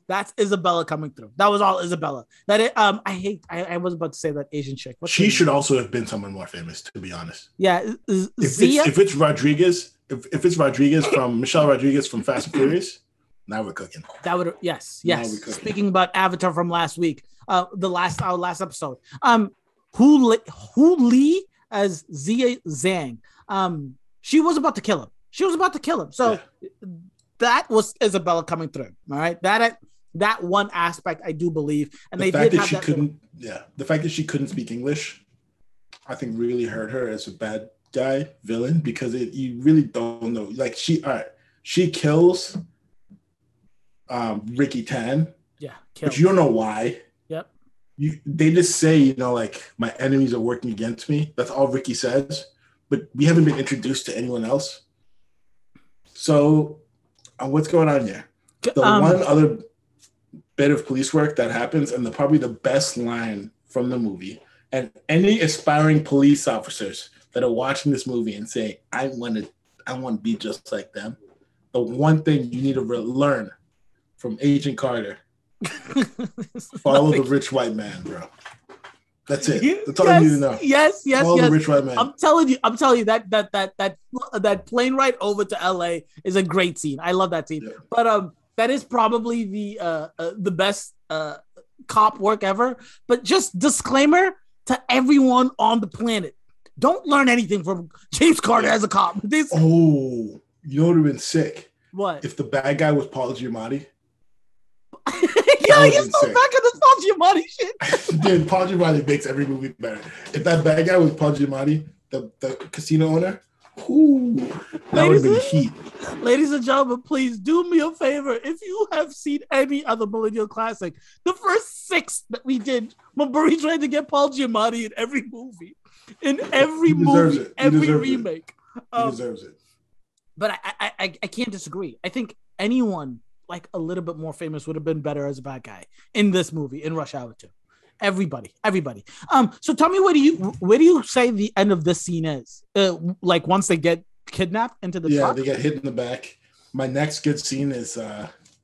That's Isabella coming through. That was all Isabella. That it, um, I hate. I, I was about to say that Asian chick. What's she should also have been someone more famous, to be honest. Yeah, if Zia? it's if it's Rodriguez, if, if it's Rodriguez from Michelle Rodriguez from Fast and Furious, now we're cooking. That would yes, yes. Speaking about Avatar from last week, uh, the last our last episode. Um, Hu Li, Hu Li as Zia Zhang. Um, she was about to kill him. She was about to kill him. So yeah. that was Isabella coming through. All right, that. That one aspect I do believe, and the they fact did that have she that couldn't, yeah, the fact that she couldn't speak English, I think really hurt her as a bad guy villain because it, you really don't know. Like she, all right, she kills um, Ricky Tan, yeah, but you don't know why. Yep. You they just say, you know, like my enemies are working against me. That's all Ricky says, but we haven't been introduced to anyone else. So, uh, what's going on here? The um, one other bit of police work that happens, and the probably the best line from the movie, and any aspiring police officers that are watching this movie and saying, I want to I want to be just like them, the one thing you need to re- learn from Agent Carter, follow the rich white man, bro. That's it. That's all yes, you need to know. Yes, yes, follow yes. the rich white man. I'm telling you, I'm telling you that that that that that plane ride over to L A is a great scene. I love that scene. Yeah. But um that is probably the uh, uh, the best uh, cop work ever. But just disclaimer to everyone on the planet: don't learn anything from James Carter as a cop. This- oh, you know what would have been sick? What if the bad guy was Paul Giamatti? Yeah, he's so back in the Paul Giamatti shit. Dude, Paul Giamatti makes every movie better. If that bad guy was Paul Giamatti, the, the casino owner. Ooh, that would have been heat. Ladies and gentlemen, please do me a favor. If you have seen any other millennial classic, the first six that we did, Maburi tried to get Paul Giamatti in every movie, in every movie, every remake. It. He um, deserves it. But I, I, I can't disagree. I think anyone like a little bit more famous would have been better as a bad guy in this movie, in Rush Hour two. Everybody, everybody. Um, so tell me, where do you where do you say the end of this scene is? Uh, like once they get kidnapped into the yeah, truck? they get hit in the back. My next good scene is uh,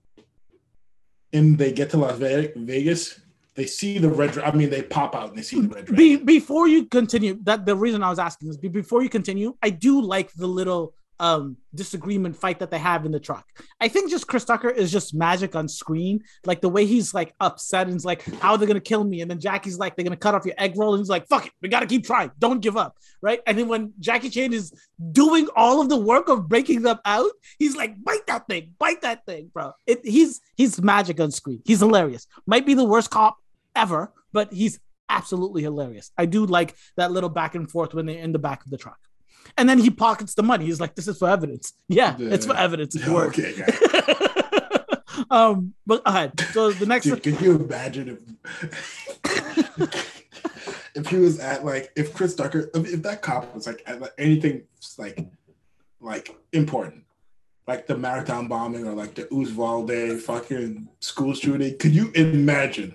in they get to Las Vegas. They see the red. I mean, they pop out and they see the red. Be, before you continue, that the reason I was asking is before you continue, I do like the little um disagreement fight that they have in the truck. I think just Chris Tucker is just magic on screen, like the way he's like upset and he's like, how are they gonna kill me? And then Jackie's like, they're gonna cut off your egg roll, and he's like, fuck it, we gotta keep trying, don't give up, right? And then when Jackie Chan is doing all of the work of breaking them out, he's like, bite that thing, bite that thing, bro. It, he's he's magic on screen. He's hilarious. Might be the worst cop ever, but he's absolutely hilarious. I do like that little back and forth when they're in the back of the truck. And then he pockets the money. He's like, this is for evidence. Yeah, yeah. It's for evidence. It's work. Okay, um, but go ahead. So the next Dude, can you imagine if if he was at like if Chris Tucker, if, if that cop was like at like, anything like like important, like the Marathon bombing or like the Uvalde fucking school shooting, could you imagine?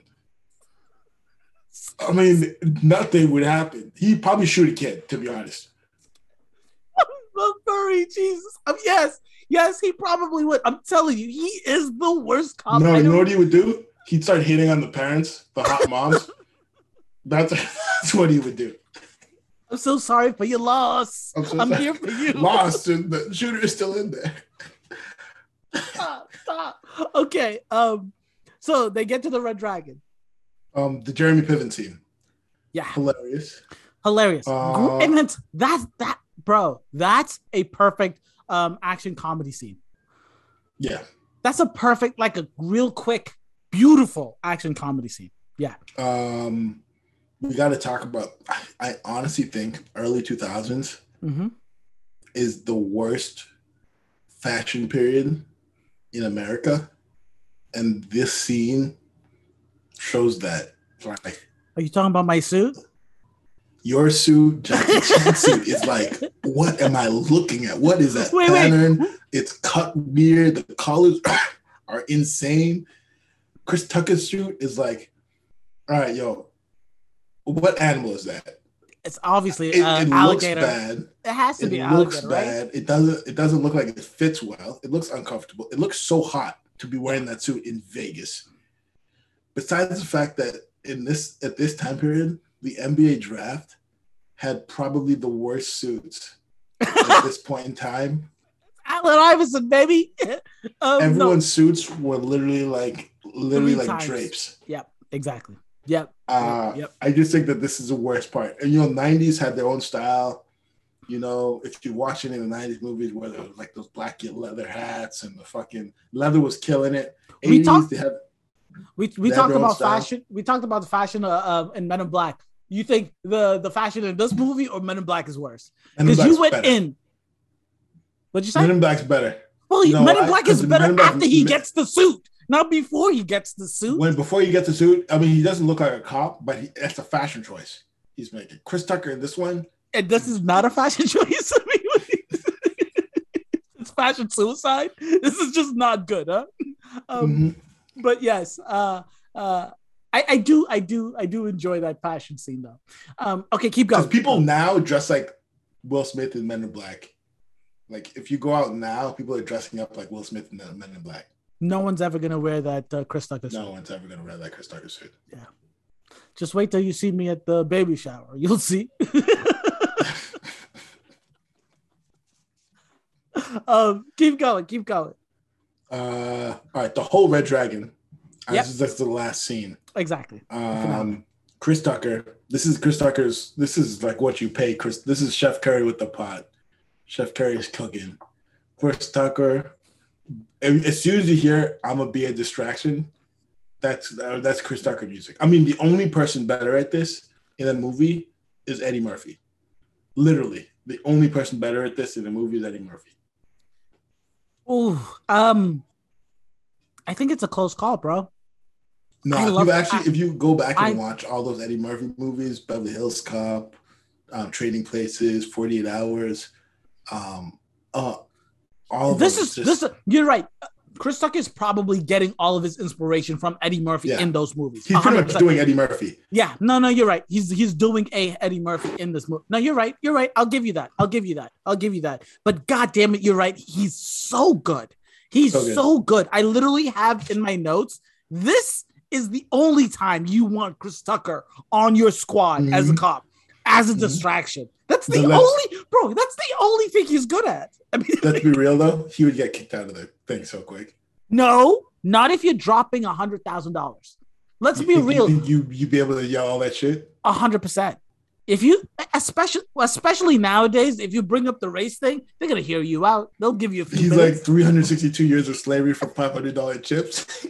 I mean, nothing would happen. He'd probably shoot a kid, to be honest. Furry, Jesus. Um, yes, yes, he probably would. I'm telling you, he is the worst cop. No, you know what he would do? He'd start hitting on the parents, the hot moms. that's, that's what he would do. I'm so sorry for your loss. I'm, so I'm here for you. Lost, and the shooter is still in there. Stop, stop. Okay, um, so they get to the Red Dragon. Um, the Jeremy Piven scene. Yeah, hilarious, hilarious, uh, and that's that that. Bro, that's a perfect um, action comedy scene. Yeah. That's a perfect, like a real quick, beautiful action comedy scene. Yeah. Um, we got to talk about, I, I honestly think early two thousands mm-hmm. is the worst fashion period in America. And this scene shows that. Like, are you talking about my suit? Your suit, Jackie Chan suit is like, what am I looking at? What is that wait, pattern? Wait. It's cut weird. The colors are insane. Chris Tucker's suit is like, all right, yo, what animal is that? It's obviously it, uh, it alligator. Looks bad. It has to it be looks alligator, bad. right? It doesn't. It doesn't look like it fits well. It looks uncomfortable. It looks so hot to be wearing that suit in Vegas. Besides the fact that in this at this time period, the N B A draft had probably the worst suits at this point in time. Allen Iverson, baby. um, Everyone's no. suits were literally like literally Three like times. drapes. Yep, exactly. Yep. Uh, yep. I just think that this is the worst part. And you know, nineties had their own style. You know, if you're watching in the nineties movies where there was like those black leather hats and the fucking leather was killing it. eighties, we talked. They have, we we talked about fashion. We talked about the fashion uh, uh, in Men in Black. You think the the fashion in this movie or Men in Black is worse? Because you went better. in. What'd you say? Men in Black's better. Well, no, Men in Black I, is better Black, after he gets the suit, not before he gets the suit. When before he gets the suit, I mean, he doesn't look like a cop, but he, that's a fashion choice he's making. Chris Tucker in this one, and this is not a fashion choice. I mean, it's fashion suicide. This is just not good, huh? Um, mm-hmm. But yes, uh, uh, I, I do, I do, I do enjoy that fashion scene though. Um, okay, keep going. Because people now dress like Will Smith in Men in Black. Like if you go out now, people are dressing up like Will Smith in Men in Black. No one's ever gonna wear that uh, Chris Tucker suit. No one's ever gonna wear that Chris Tucker suit. Yeah. Just wait till you see me at the baby shower. You'll see. um, keep going. Keep going. Uh, all right. The whole Red Dragon. Yep. This is that's the last scene. Exactly. Um, Chris Tucker. This is Chris Tucker's. This is like what you pay Chris. This is Chef Curry with the pot. Chef Curry is cooking. Chris Tucker. As soon as you hear "I'm gonna be a distraction," that's uh, that's Chris Tucker music. I mean, the only person better at this in a movie is Eddie Murphy. Literally, the only person better at this in the movie is Eddie Murphy. Oh, um, I think it's a close call, bro. No, I if love, you actually, I, if you go back and I, watch all those Eddie Murphy movies, Beverly Hills Cop, um, Trading Places, forty-eight hours, um, uh, all of this them is just, this. Is, you're right. Chris Tucker is probably getting all of his inspiration from Eddie Murphy yeah. in those movies. He's pretty much doing Eddie Murphy. Yeah, no, no, you're right. He's he's doing a Eddie Murphy in this movie. No, you're right. You're right. I'll give you that. I'll give you that. I'll give you that. But God damn it, you're right. He's so good. He's so good. so good. I literally have in my notes, this is the only time you want Chris Tucker on your squad mm-hmm. as a cop, as a mm-hmm. distraction. That's the, the only, bro, that's the only thing he's good at. I mean, let's be real though. He would get kicked out of the thing so quick. No, not if you're dropping a hundred thousand dollars. Let's you be think, real. You think you you be able to yell all that shit? A hundred percent. If you, especially especially nowadays, if you bring up the race thing, they're gonna hear you out. They'll give you a few. He's minutes. like three hundred sixty-two years of slavery for five hundred dollar chips.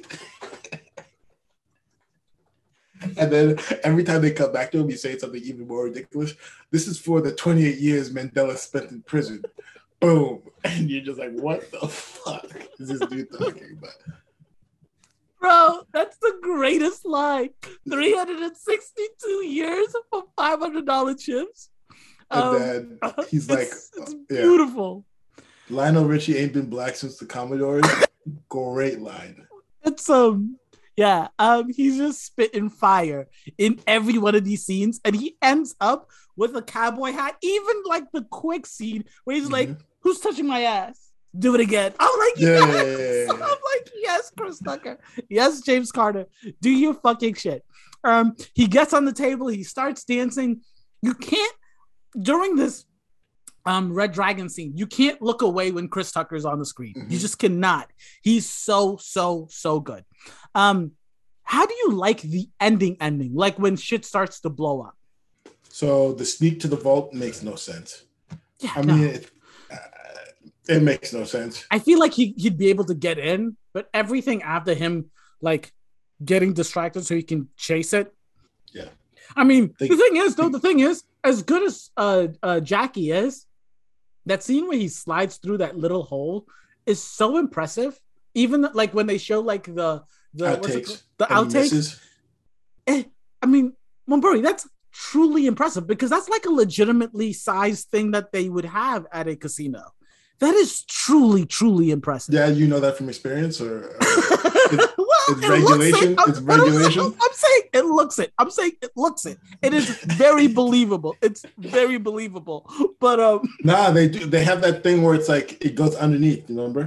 And then every time they come back to him, he's saying something even more ridiculous. This is for the twenty-eight years Mandela spent in prison. Boom. And you're just like, what the fuck is this dude talking about? Bro, that's the greatest line. three hundred sixty-two years for five hundred dollar chips. And um, then he's like, it's, it's yeah. beautiful. Lionel Richie ain't been black since the Commodores. Great line. It's um yeah, um he's just spitting fire in every one of these scenes, and he ends up with a cowboy hat. Even like the quick scene where he's mm-hmm. like, who's touching my ass? Do it again. I'm like, yeah, yes. yeah, yeah, yeah. I'm like, yes, Chris Tucker. Yes, James Carter. Do your fucking shit. Um, he gets on the table, he starts dancing. You can't during this um Red Dragon scene, you can't look away when Chris Tucker's on the screen. Mm-hmm. You just cannot. He's so, so, so good. Um, how do you like the ending ending? Like when shit starts to blow up. So the sneak to the vault makes no sense. Yeah, I no. mean, it, uh, it makes no sense. I feel like he, he'd be able to get in, but everything after him, like getting distracted so he can chase it. Yeah. I mean, they, the thing is, though, the thing is, as good as uh, uh, Jackie is, that scene where he slides through that little hole is so impressive. Even like when they show like the the outtakes, the outtakes. Eh, I mean, Monbury, that's truly impressive because that's like a legitimately sized thing that they would have at a casino. That is truly, truly impressive. Yeah, you know that from experience, or, or it's, well, it's it regulation. It. It's regulation. I'm, I'm saying it looks it. I'm saying it looks it. It is very believable. It's very believable. But um, nah, they do. They have that thing where it's like it goes underneath. You remember?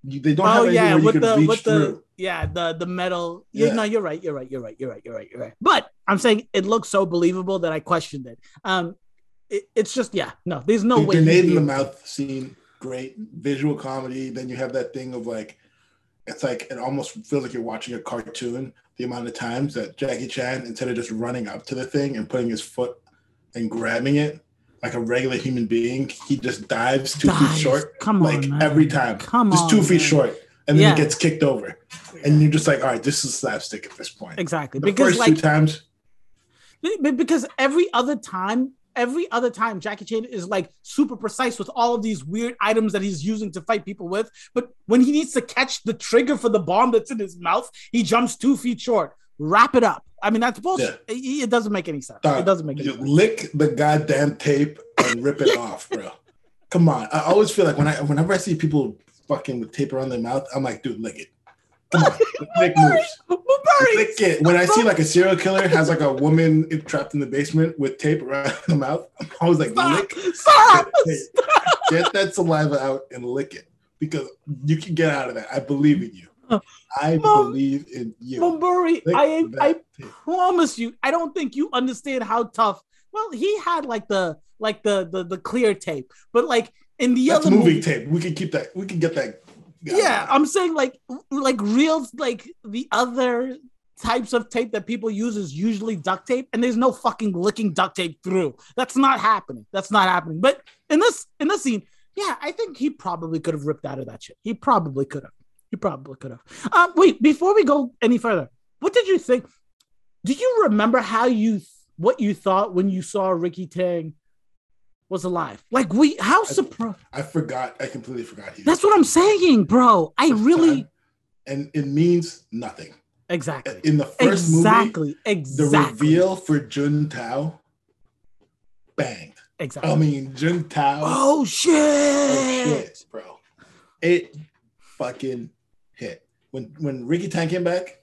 You, they don't Oh have anything yeah, where you with can the reach with the through. yeah the the metal. Yeah, Yeah. no, you're right. You're right. You're right. You're right. You're right. You're right. You're right. But I'm saying it looks so believable that I questioned it. Um, it, it's just yeah, no, there's no The way. he'd grenade be in the able- mouth scene, great visual comedy. Then you have that thing of like, it's like it almost feels like you're watching a cartoon. The amount of times that Jackie Chan, instead of just running up to the thing and putting his foot and grabbing it like a regular human being, he just dives two Dives. feet short. Come like on, man. every time, Come just on, two feet man. short, and then Yeah. he gets kicked over, and you're just like, all right, this is slapstick at this point. Exactly, The because first like two times, because every other time, every other time, Jackie Chan is like super precise with all of these weird items that he's using to fight people with. But when he needs to catch the trigger for the bomb that's in his mouth, he jumps two feet short. Wrap it up. I mean, that's bullshit. Yeah. It, it doesn't make any sense. dog, it doesn't make any you sense. lick the goddamn tape and rip it off, bro. Come on. I always feel like when I whenever I see people fucking with tape around their mouth, I'm like, dude, lick it. Come on, lick moves. Blueberry! Lick it. When I see like a serial killer has like a woman trapped in the basement with tape around the mouth, I'm always like, Stop! lick. Stop! Get, get that saliva out and lick it because you can get out of that. I believe in you. I Mom- believe in you. Blueberry, Lick I that I tape. promise you, I don't think you understand how tough. Well, he had like the like the the, the clear tape, but like in the That's other movie movie, tape. We can keep that. We can get that. yeah, I'm saying like like real like the other types of tape that people use is usually duct tape, and there's no fucking licking duct tape through. That's not happening. That's not happening. But in this in this scene, yeah, I think he probably could have ripped out of that shit. He probably could have. He probably could have. Um, wait, before we go any further, what did you think? Do you remember how you what you thought when you saw Ricky Tang was alive? Like we, how surprised? I forgot. I completely forgot. He That's what I'm saying, bro. I really and it means nothing. exactly In the first exactly movie, exactly the reveal for Jun Tao banged. exactly. I mean, Jun Tao. oh shit! oh, shit, bro! It fucking hit when when Ricky Tang came back.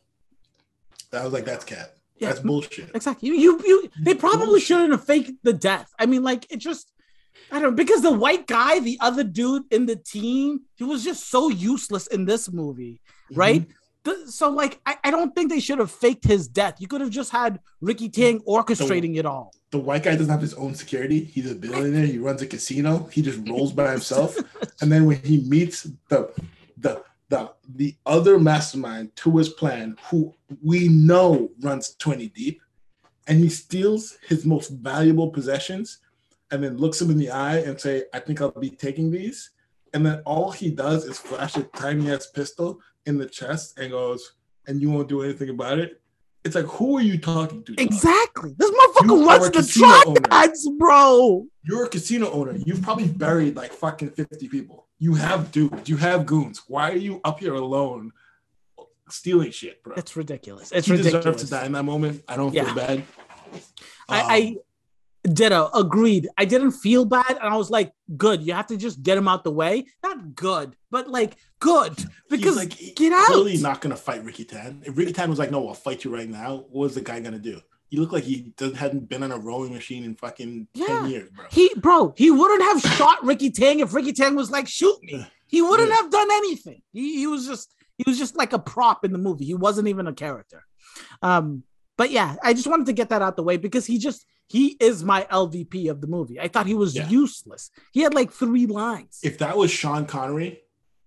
I was like, "That's cat. Yeah. That's bullshit." Exactly. You, you, you they probably Bullshit. shouldn't have faked the death. I mean, like, it just, I don't know, because the white guy, the other dude in the team, he was just so useless in this movie, right? The- so, like, I, I don't think they should have faked his death. You could have just had Ricky Tang orchestrating it all. The white guy doesn't have his own security. He's a billionaire. He runs a casino. He just rolls by himself. And then when he meets the the the the other mastermind to his plan, who we know runs twenty deep, and he steals his most valuable possessions, and then looks him in the eye and say, "I think I'll be taking these." And then all he does is flash a tiny ass pistol in the chest and goes, "And you won't do anything about it." It's like, who are you talking to? dog? Exactly. This motherfucker You runs are a the casino owner. tripods, bro. You're a casino owner. You've probably buried like fucking fifty people. You have dudes. You have goons. Why are you up here alone stealing shit, bro? It's ridiculous. It's he ridiculous. deserved to die in that moment. I don't Yeah. feel bad. I, Um, I ditto agreed. I didn't feel bad, and I was like, "Good, you have to just get him out the way." Not good, but like good because he's like, get out. Clearly not gonna fight Ricky Tan. If Ricky Tan was like, "No, I'll fight you right now," what was the guy gonna do? He looked like he doesn't, hadn't been on a rowing machine in fucking Yeah. ten years, bro. He, bro, he wouldn't have shot Ricky Tang if Ricky Tang was like, "Shoot me." He wouldn't Yeah. have done anything. He, he was just he was just like a prop in the movie. He wasn't even a character. Um, but yeah, I just wanted to get that out the way because he just he is my L V P of the movie. I thought he was Yeah. useless. He had like three lines. If that was Sean Connery,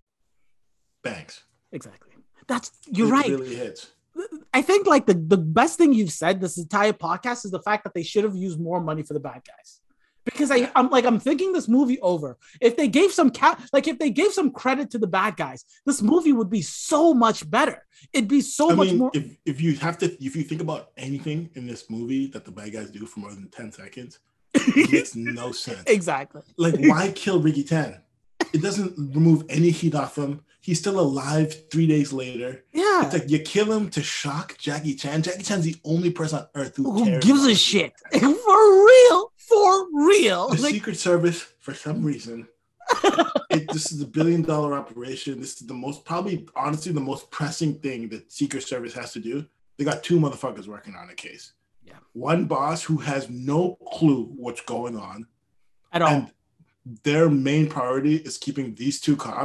thanks. Exactly. That's you're It right. really hits. I think like the, the best thing you've said this entire podcast is the fact that they should have used more money for the bad guys. Because I, I'm like, I'm thinking this movie over. If they gave some ca- like if they gave some credit to the bad guys, this movie would be so much better. It'd be so I much mean, more. if, if you have to, if you think about anything in this movie that the bad guys do for more than ten seconds, it makes no sense. Exactly. Like, why kill Ricky Tan? It doesn't remove any heat off him. He's still alive three days later. Yeah. It's like you kill him to shock Jackie Chan. Jackie Chan's the only person on earth who, Who cares. gives about a Ricky shit? Tan. For real. For real. The Like, Secret Service, for some reason, it, this is a billion dollar operation. This is the most, probably, honestly, the most pressing thing that Secret Service has to do. They got two motherfuckers working on a case. Yeah. One boss who has no clue what's going on. at all. And their main priority is keeping these two cops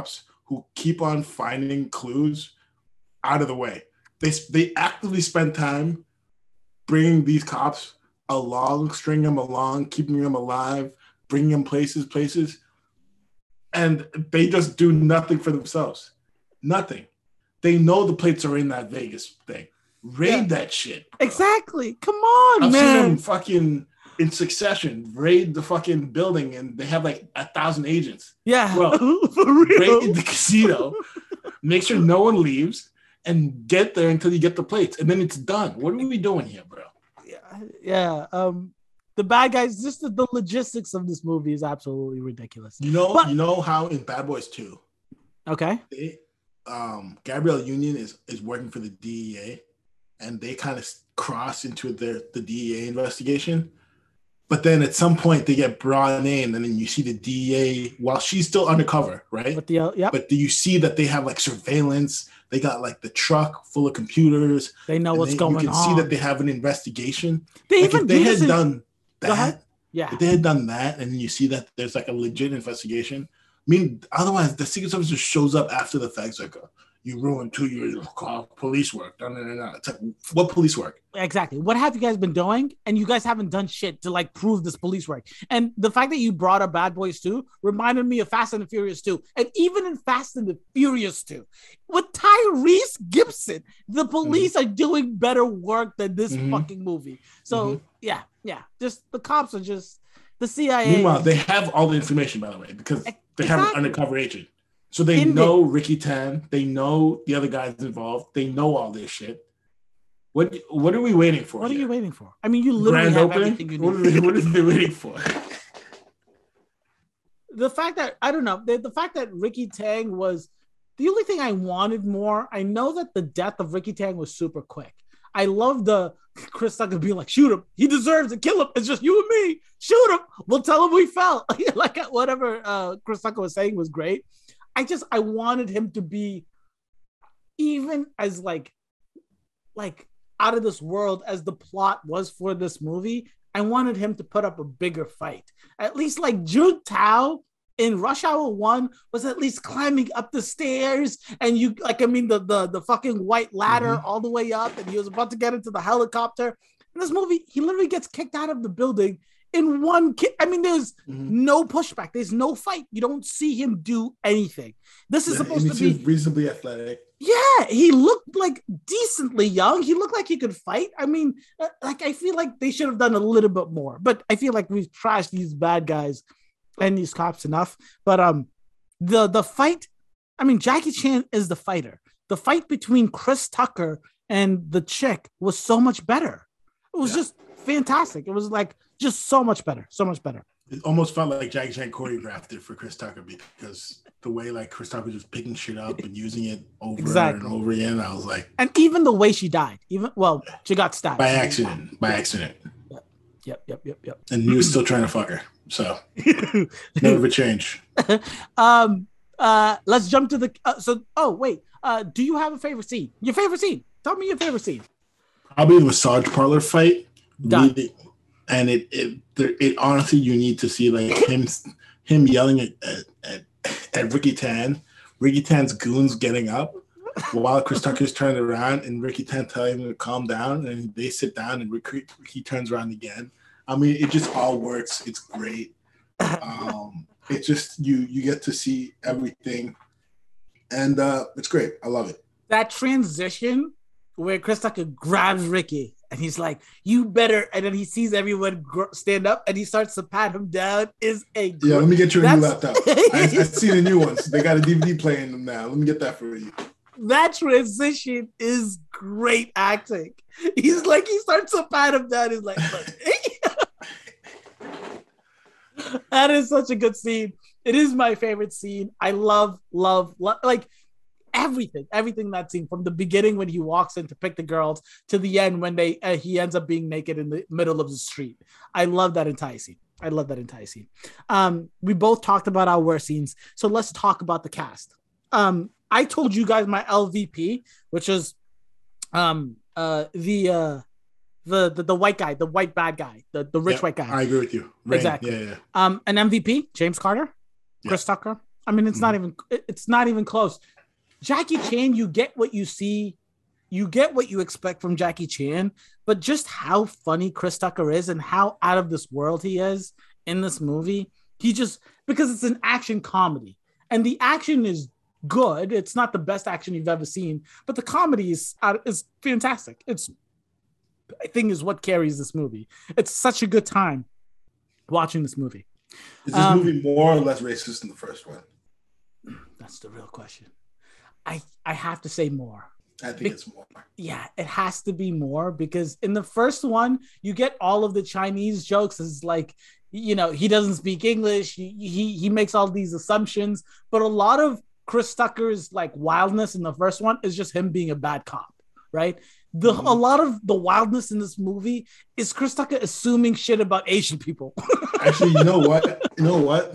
who keep on finding clues out of the way. They they actively spend time bringing these cops along, stringing them along, keeping them alive, bringing them places, places, and they just do nothing for themselves. Nothing. They know the plates are in that Vegas thing. Raid yeah. that shit. Bro. Exactly. Come on, I've man. I've seen them fucking in succession raid the fucking building, and they have like a thousand agents. Yeah, bro. For real. Raid the casino, make sure no one leaves, and get there until you get the plates, and then it's done. What are we doing here, bro? Yeah, yeah. Um, the bad guys, just the, the logistics of this movie is absolutely ridiculous. You know, but, you know how in Bad Boys two, okay, they, um, Gabrielle Union is is working for the D E A, and they kind of cross into their the D E A investigation. But then at some point they get brought in, and then you see the D E A while she's still undercover, right? But the uh, yeah. But do you see that they have like surveillance? They got like the truck full of computers. They know what's they, going on. You can on. see that they have an investigation. They like even if they had in... done that. Yeah. If they had done that, and then you see that there's like a legit investigation. I mean, otherwise the Secret Service just shows up after the fact, like, oh, you ruined two years of police work. No, no, no, no. It's like, what police work? Exactly. What have you guys been doing? And you guys haven't done shit to like prove this police work. And the fact that you brought up Bad Boys two reminded me of Fast and the Furious two. And even in Fast and the Furious two, with Tyrese Gibson, the police mm-hmm. are doing better work than this mm-hmm. fucking movie. So mm-hmm. yeah, yeah. Just the cops are just the C I A. Meanwhile, they have all the information, by the way, because they exactly. have an undercover agent. So they In know the- Ricky Tan. They know the other guys involved. They know all this shit. What What are we waiting for? What here? are you waiting for? I mean, you literally Grand have opening? everything you need. What are, they, what are they waiting for? The fact that I don't know the, the fact that Ricky Tang was the only thing I wanted more. I know that the death of Ricky Tang was super quick. I love the Chris Tucker being like, shoot him. He deserves it. Kill him. It's just you and me. Shoot him. We'll tell him we fell. Like whatever uh, Chris Tucker was saying was great. I just, I wanted him to be even as like, like out of this world as the plot was for this movie. I wanted him to put up a bigger fight. At least like Jude Tao in Rush Hour one was at least climbing up the stairs, and you like, I mean, the the, the fucking white ladder mm-hmm. all the way up, and he was about to get into the helicopter. In this movie, he literally gets kicked out of the building in one kick. I mean, there's mm-hmm. no pushback. There's no fight. You don't see him do anything. This is yeah, supposed to be reasonably athletic. Yeah, he looked like decently young. He looked like he could fight. I mean, like I feel like they should have done a little bit more. But I feel like we've trashed these bad guys and these cops enough. But um, the the fight. I mean, Jackie Chan is the fighter. The fight between Chris Tucker and the chick was so much better. It was yeah. just fantastic. It was like just so much better, so much better. It almost felt like Jackie Chan choreographed it for Chris Tucker, because the way like Chris Tucker was just picking shit up and using it over exactly. and over again, I was like, and even the way she died, even well, she got stabbed by accident, by accident. Yep, yep, yep, yep. yep. And he was still trying to fuck her, so never a change. um, uh, let's jump to the. Uh, so, oh wait, uh, do you have a favorite scene? Your favorite scene? Tell me your favorite scene. Probably the massage parlor fight. Done. Really, and it, it, it honestly, you need to see like him, him yelling at, at, at Ricky Tan, Ricky Tan's goons getting up while Chris Tucker's turned around and Ricky Tan telling him to calm down, and they sit down and Ricky, Ricky turns around again. I mean, it just all works. It's great. Um, it's just, you, you get to see everything, and uh, it's great. I love it. That transition where Chris Tucker grabs Ricky and he's like, you better, and then he sees everyone gr- stand up and he starts to pat him down is a gr- yeah, let me get you a new laptop. I, I see the new ones. They got a D V D playing them now. Let me get that for you. That transition is great acting. He's like, he starts to pat him down. He's like, look. That is such a good scene. It is my favorite scene. I love, love, love, like, everything, everything in that scene, from the beginning when he walks in to pick the girls to the end when they uh, he ends up being naked in the middle of the street. I love that entire scene. I love that entire scene. Um, we both talked about our worst scenes, so let's talk about the cast. Um, I told you guys my L V P, which is um uh the uh the the, the white guy, the white bad guy, the, the rich yeah, white guy. I agree with you. Rain. Exactly. Yeah, yeah. Um, an M V P, James Carter, Chris yeah. Tucker. I mean, it's not even it's not even close. Jackie Chan, you get what you see, you get what you expect from Jackie Chan, but just how funny Chris Tucker is and how out of this world he is in this movie. He just, because it's an action comedy and the action is good. It's not the best action you've ever seen, but the comedy is, is fantastic. It's, I think, is what carries this movie. It's such a good time watching this movie. Is this um, movie more or less racist than the first one? That's the real question. I I have to say more. I think Be- it's more. Yeah, it has to be more because in the first one, you get all of the Chinese jokes. It's like, you know, he doesn't speak English. He, he, he makes all these assumptions. But a lot of Chris Tucker's like wildness in the first one is just him being a bad cop, right? The mm-hmm. A lot of the wildness in this movie is Chris Tucker assuming shit about Asian people. Actually, you know what? You know what?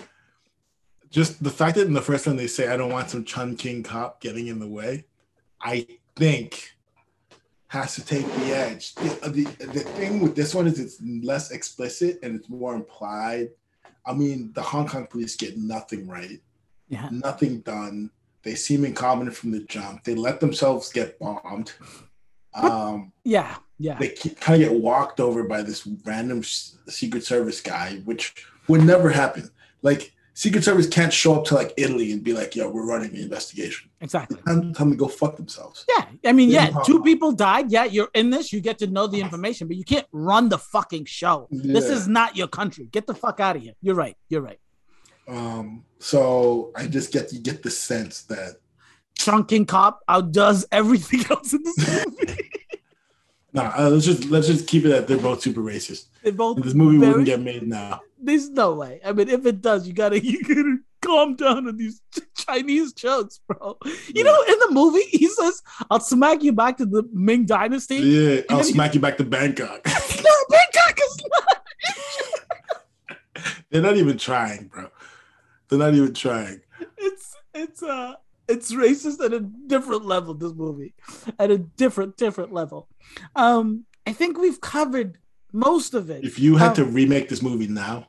Just the fact that in the first one they say, I don't want some Chun King cop getting in the way, I think has to take the edge. The, the, the thing with this one is it's less explicit and it's more implied. I mean, the Hong Kong police get nothing right. Yeah. Nothing done. They seem incompetent from the jump. They let themselves get bombed. Um, yeah, yeah. They kind of get walked over by this random Secret Service guy, which would never happen. Like, Secret Service can't show up to like Italy and be like, yo, we're running the investigation. Exactly. And tell them to go fuck themselves. Yeah. I mean, They're yeah, two people died. Yeah, you're in this. You get to know the information, but you can't run the fucking show. Yeah. This is not your country. Get the fuck out of here. You're right. You're right. Um, so I just get you get the sense that Chun King Cop outdoes everything else in this movie. Nah, uh, let's just let's just keep it that they're both super racist. They both. And this movie very, wouldn't get made now. There's no way. I mean, if it does, you gotta you gotta calm down on these Chinese jokes, bro. You yeah. know, in the movie, he says, "I'll smack you back to the Ming Dynasty." Yeah, and I'll smack he, you back to Bangkok. No, Bangkok is not. They're not even trying, bro. They're not even trying. It's it's uh it's racist at a different level. This movie, at a different different level. Um, I think we've covered most of it. If you had um, to remake this movie now,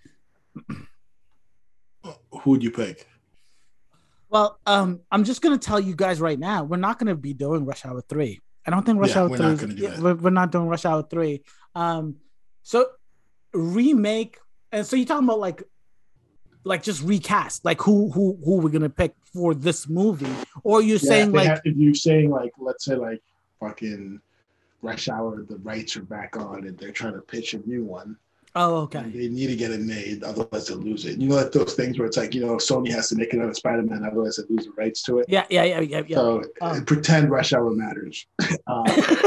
who would you pick? Well, um, I'm just gonna tell you guys right now, we're not gonna be doing Rush Hour three. I don't think Rush yeah, Hour we're three. Not gonna do that. We're, we're not doing Rush Hour three. Um, so remake, and so you're talking about like. Like just recast, like who who who we're gonna pick for this movie, or you're yeah, saying like have, if you're saying like let's say like fucking Rush Hour, the rights are back on and they're trying to pitch a new one. Oh, okay. They need to get it made, otherwise they'll lose it. You know, like those things where it's like, you know, Sony has to make another Spider-Man, otherwise they lose the rights to it. Yeah, yeah, yeah, yeah. yeah. So um. pretend Rush Hour matters, uh,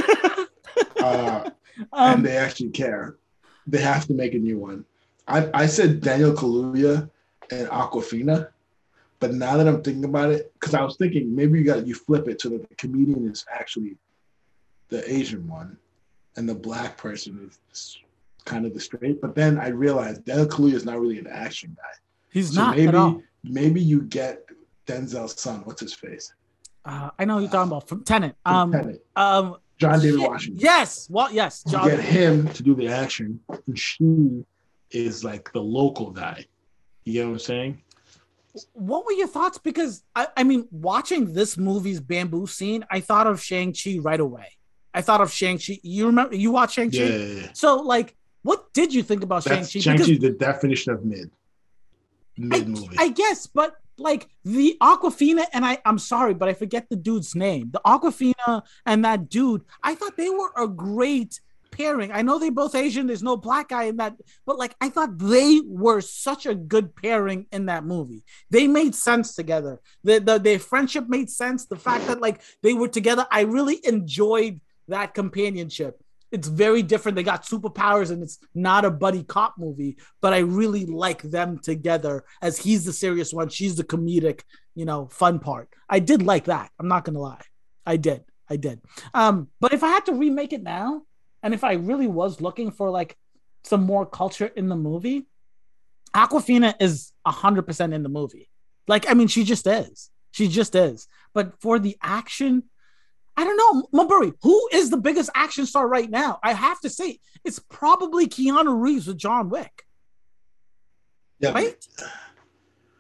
uh, um, and they actually care. They have to make a new one. I I said Daniel Kaluuya and Awkwafina, but now that I'm thinking about it, because I was thinking maybe you got you flip it so that the comedian is actually the Asian one, and the black person is kind of the straight. But then I realized Daniel Kaluuya is not really an action guy. He's so not maybe, at all. Maybe you get Denzel's son. What's his face? Uh, I know who you're talking about from Tenet. Um, from Tenet. Um, John David shit. Washington. Yes. Well, yes. You John. get him to do the action, and she is like the local guy. You get what I'm saying? What were your thoughts? Because I, I mean, watching this movie's bamboo scene, I thought of Shang-Chi right away. I thought of Shang-Chi. You remember you watched Shang-Chi? Yeah, yeah, yeah. So, like, what did you think about That's, Shang-Chi? Shang-Chi is because, the definition of mid. Mid movie. I, I guess, but like the Awkwafina, and I, I'm sorry, but I forget the dude's name. The Awkwafina and that dude, I thought they were a great pairing. I know they both Asian. There's no black guy in that, but like I thought they were such a good pairing in that movie. They made sense together. The, the their friendship made sense. The fact that like they were together, I really enjoyed that companionship. It's very different. They got superpowers and it's not a buddy cop movie, but I really like them together as he's the serious one. She's the comedic, you know, fun part. I did like that. I'm not going to lie. I did. I did. Um, but if I had to remake it now, and if I really was looking for like some more culture in the movie, Awkwafina is one hundred percent in the movie. Like, I mean, she just is. She just is. But for the action, I don't know, Maburi, who is the biggest action star right now? I have to say, it's probably Keanu Reeves with John Wick. Yeah, right?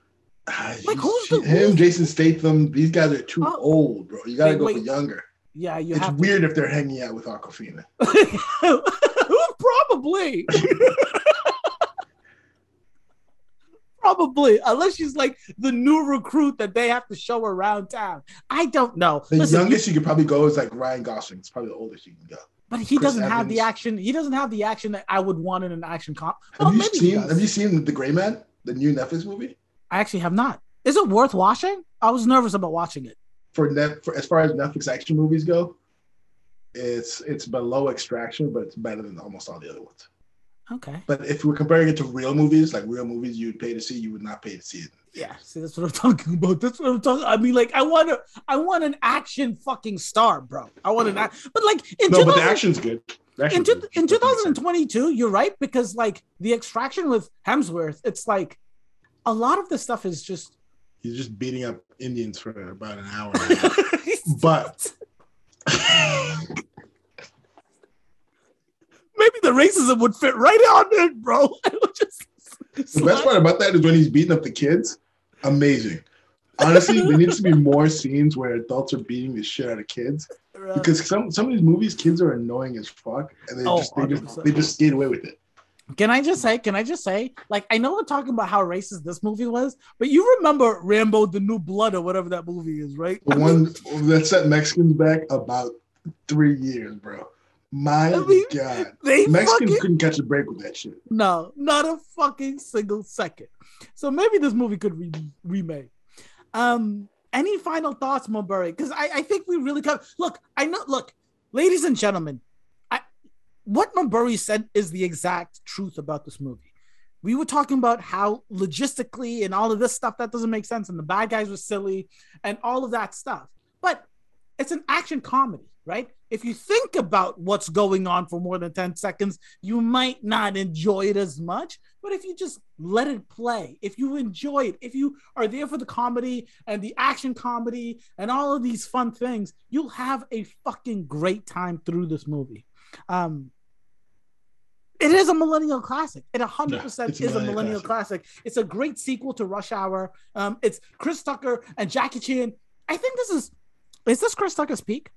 Like who's the him, Jason Statham? These guys are too oh. old, bro. You gotta wait, go wait. for younger. Yeah, you it's have weird to. if they're hanging out with Awkwafina. Probably. Probably, unless she's like the new recruit that they have to show around town. I don't know. The Listen, youngest you, you could probably go is like Ryan Gosling. It's probably the oldest you can go. But he Chris doesn't Evans. have the action. He doesn't have the action that I would want in an action comp. Have Well, you maybe he seen? does. Have you seen The Gray Man, the new Netflix movie? I actually have not. Is it worth watching? I was nervous about watching it. For net, for as far as Netflix action movies go, it's it's below Extraction, but it's better than almost all the other ones. Okay. But if we're comparing it to real movies, like real movies you would pay to see, you would not pay to see it. Yeah, see, that's what I'm talking about. That's what I'm talking. I mean, like, I want to, I want an action fucking star, bro. I want an, act- but like, in No, but the two thousand action's good. The in, action's two, good. in twenty twenty-two, you're right, because like the Extraction with Hemsworth, it's like a lot of the stuff is just he's just beating up Indians for about an hour. And a half. But maybe the racism would fit right on in, bro. It would just the best part about that is when he's beating up the kids. Amazing. Honestly, there needs to be more scenes where adults are beating the shit out of kids, because some some of these movies, kids are annoying as fuck, and they Oh, just they just one hundred percent. they just skate away with it. Can I just say, can I just say, like, I know we're talking about how racist this movie was, but you remember Rambo, the New Blood, or whatever that movie is, right? The one that set Mexicans back about three years, bro. My I mean, God. they Mexicans fucking- couldn't catch a break with that shit. No, not a fucking single second. So maybe this movie could be remade. Um, any final thoughts, Mulberry? Because I, I think we really cover. Look, I know. Look, ladies and gentlemen, I what Mulberry said is the exact truth about this movie. We were talking about how logistically and all of this stuff that doesn't make sense, and the bad guys were silly, and all of that stuff. But it's an action comedy, right? If you think about what's going on for more than ten seconds, you might not enjoy it as much. But if you just let it play, if you enjoy it, if you are there for the comedy and the action comedy and all of these fun things, you'll have a fucking great time through this movie. Um, it is a millennial classic. It one hundred percent Yeah, is a millennial classic. classic. It's a great sequel to Rush Hour. Um, it's Chris Tucker and Jackie Chan. I think this is, is this Chris Tucker's peak?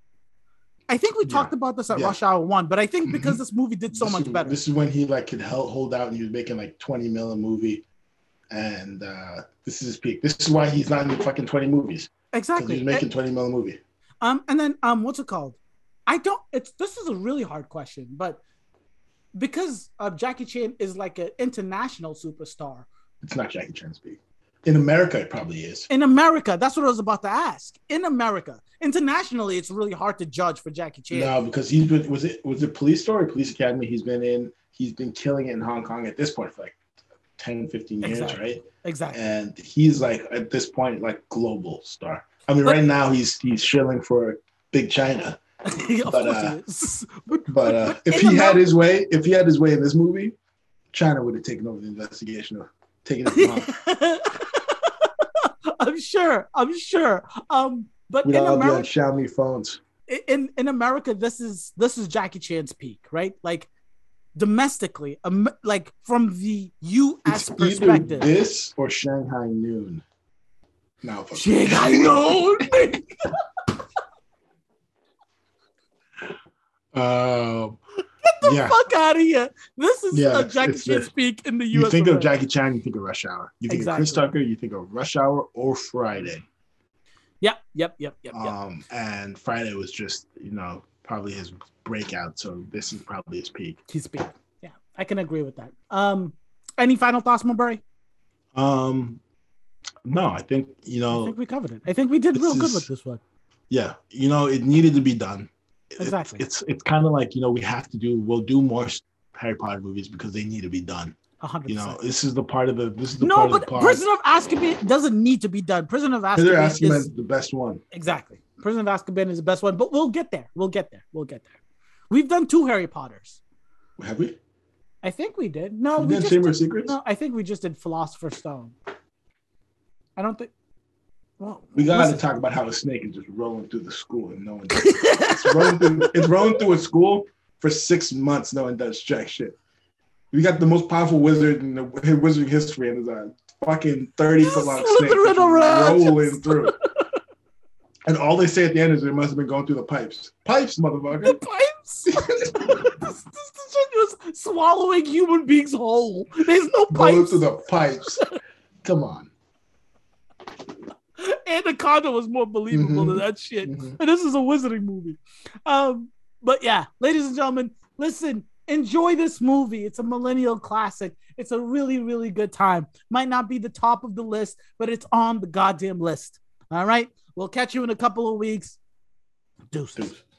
I think we Yeah. talked about this at Yeah. Rush Hour one, but I think because this movie did so This much is- better. This is when he like could held, hold out, and he was making like twenty mil a movie, and uh, this is his peak. This is why he's not in fucking twenty movies. Exactly. He's making And, twenty mil a movie. um, and then um, what's it called? I don't. It's this is a really hard question, but because uh, Jackie Chan is like an international superstar It's not Jackie Chan's peak. In America, it probably is. in America, that's what I was about to ask. In America, internationally, it's really hard to judge for Jackie Chan. No, because he's been was it was it Police Story, Police Academy? He's been in. He's been killing it in Hong Kong at this point for like ten, fifteen years, Exactly. right? Exactly. And he's like at this point like global star. I mean, But- right now he's he's shilling for Big China. of but, course uh, he is. But, But uh, but if in he had America- his way, if he had his way in this movie, China would have taken over the investigation of taking it from Hong. I'm sure. I'm sure. Um, but We'd in all be on America, Xiaomi phones. in in America, this is this is Jackie Chan's peak, right? Like domestically, um, like from the U S It's either perspective. this or Shanghai Noon. No, fuck. Shit, I know. Um, the yeah. fuck out of here. This is Yeah, a Jackie it's Chan's the- peak in the U You S. think of America. Jackie Chan, you think of Rush Hour. You think of Chris Exactly. Tucker, you think of Rush Hour or Friday. Yep, yep, yep, yep, yep. Um, and Friday was just, you know, probably his breakout. So this is probably his peak. His peak. Yeah, I can agree with that. Um, any final thoughts, Mulberry? Um, no, I think, you I know, think we covered it. I think we did This real good is- with this one. yeah, you know, it needed to be done. It- Exactly. It's it's kind of like, you know, we have to do, we'll do more Harry Potter movies because they need to be done. A hundred You know, percent. this is the part of the, this is the No, part but of the pod. Prison of Azkaban doesn't need to be done. Prison of They're Azkaban asking is as the best one. exactly. Prison of Azkaban is the best one, but we'll get there. We'll get there. We'll get there. We've done two Harry Potters. Have we? I think we did. No, We we did just Chamber of did- Secrets? No, I think we just did Philosopher's Stone. I don't think. Well, We got to listen. talk about how a snake is just rolling through the school and no one. it's rolling through. It's rolling through a school for six months. No one does jack shit. We got the most powerful wizard in the wizarding history, and there's a fucking thirty foot long snake Slithering around. rolling through. And all they say at the end is they must have been going through the pipes. Pipes, motherfucker. The pipes. this, this, this shit was swallowing human beings whole. There's no Going pipes. through the pipes. Come on. Anaconda was more believable Mhm. than that shit. Mhm. And this is a wizarding movie. Um, but yeah, ladies and gentlemen, listen, enjoy this movie. It's a millennial classic. It's a really, really good time. Might not be the top of the list, but it's on the goddamn list. All right. We'll catch you in a couple of weeks. Deuces. Deuces.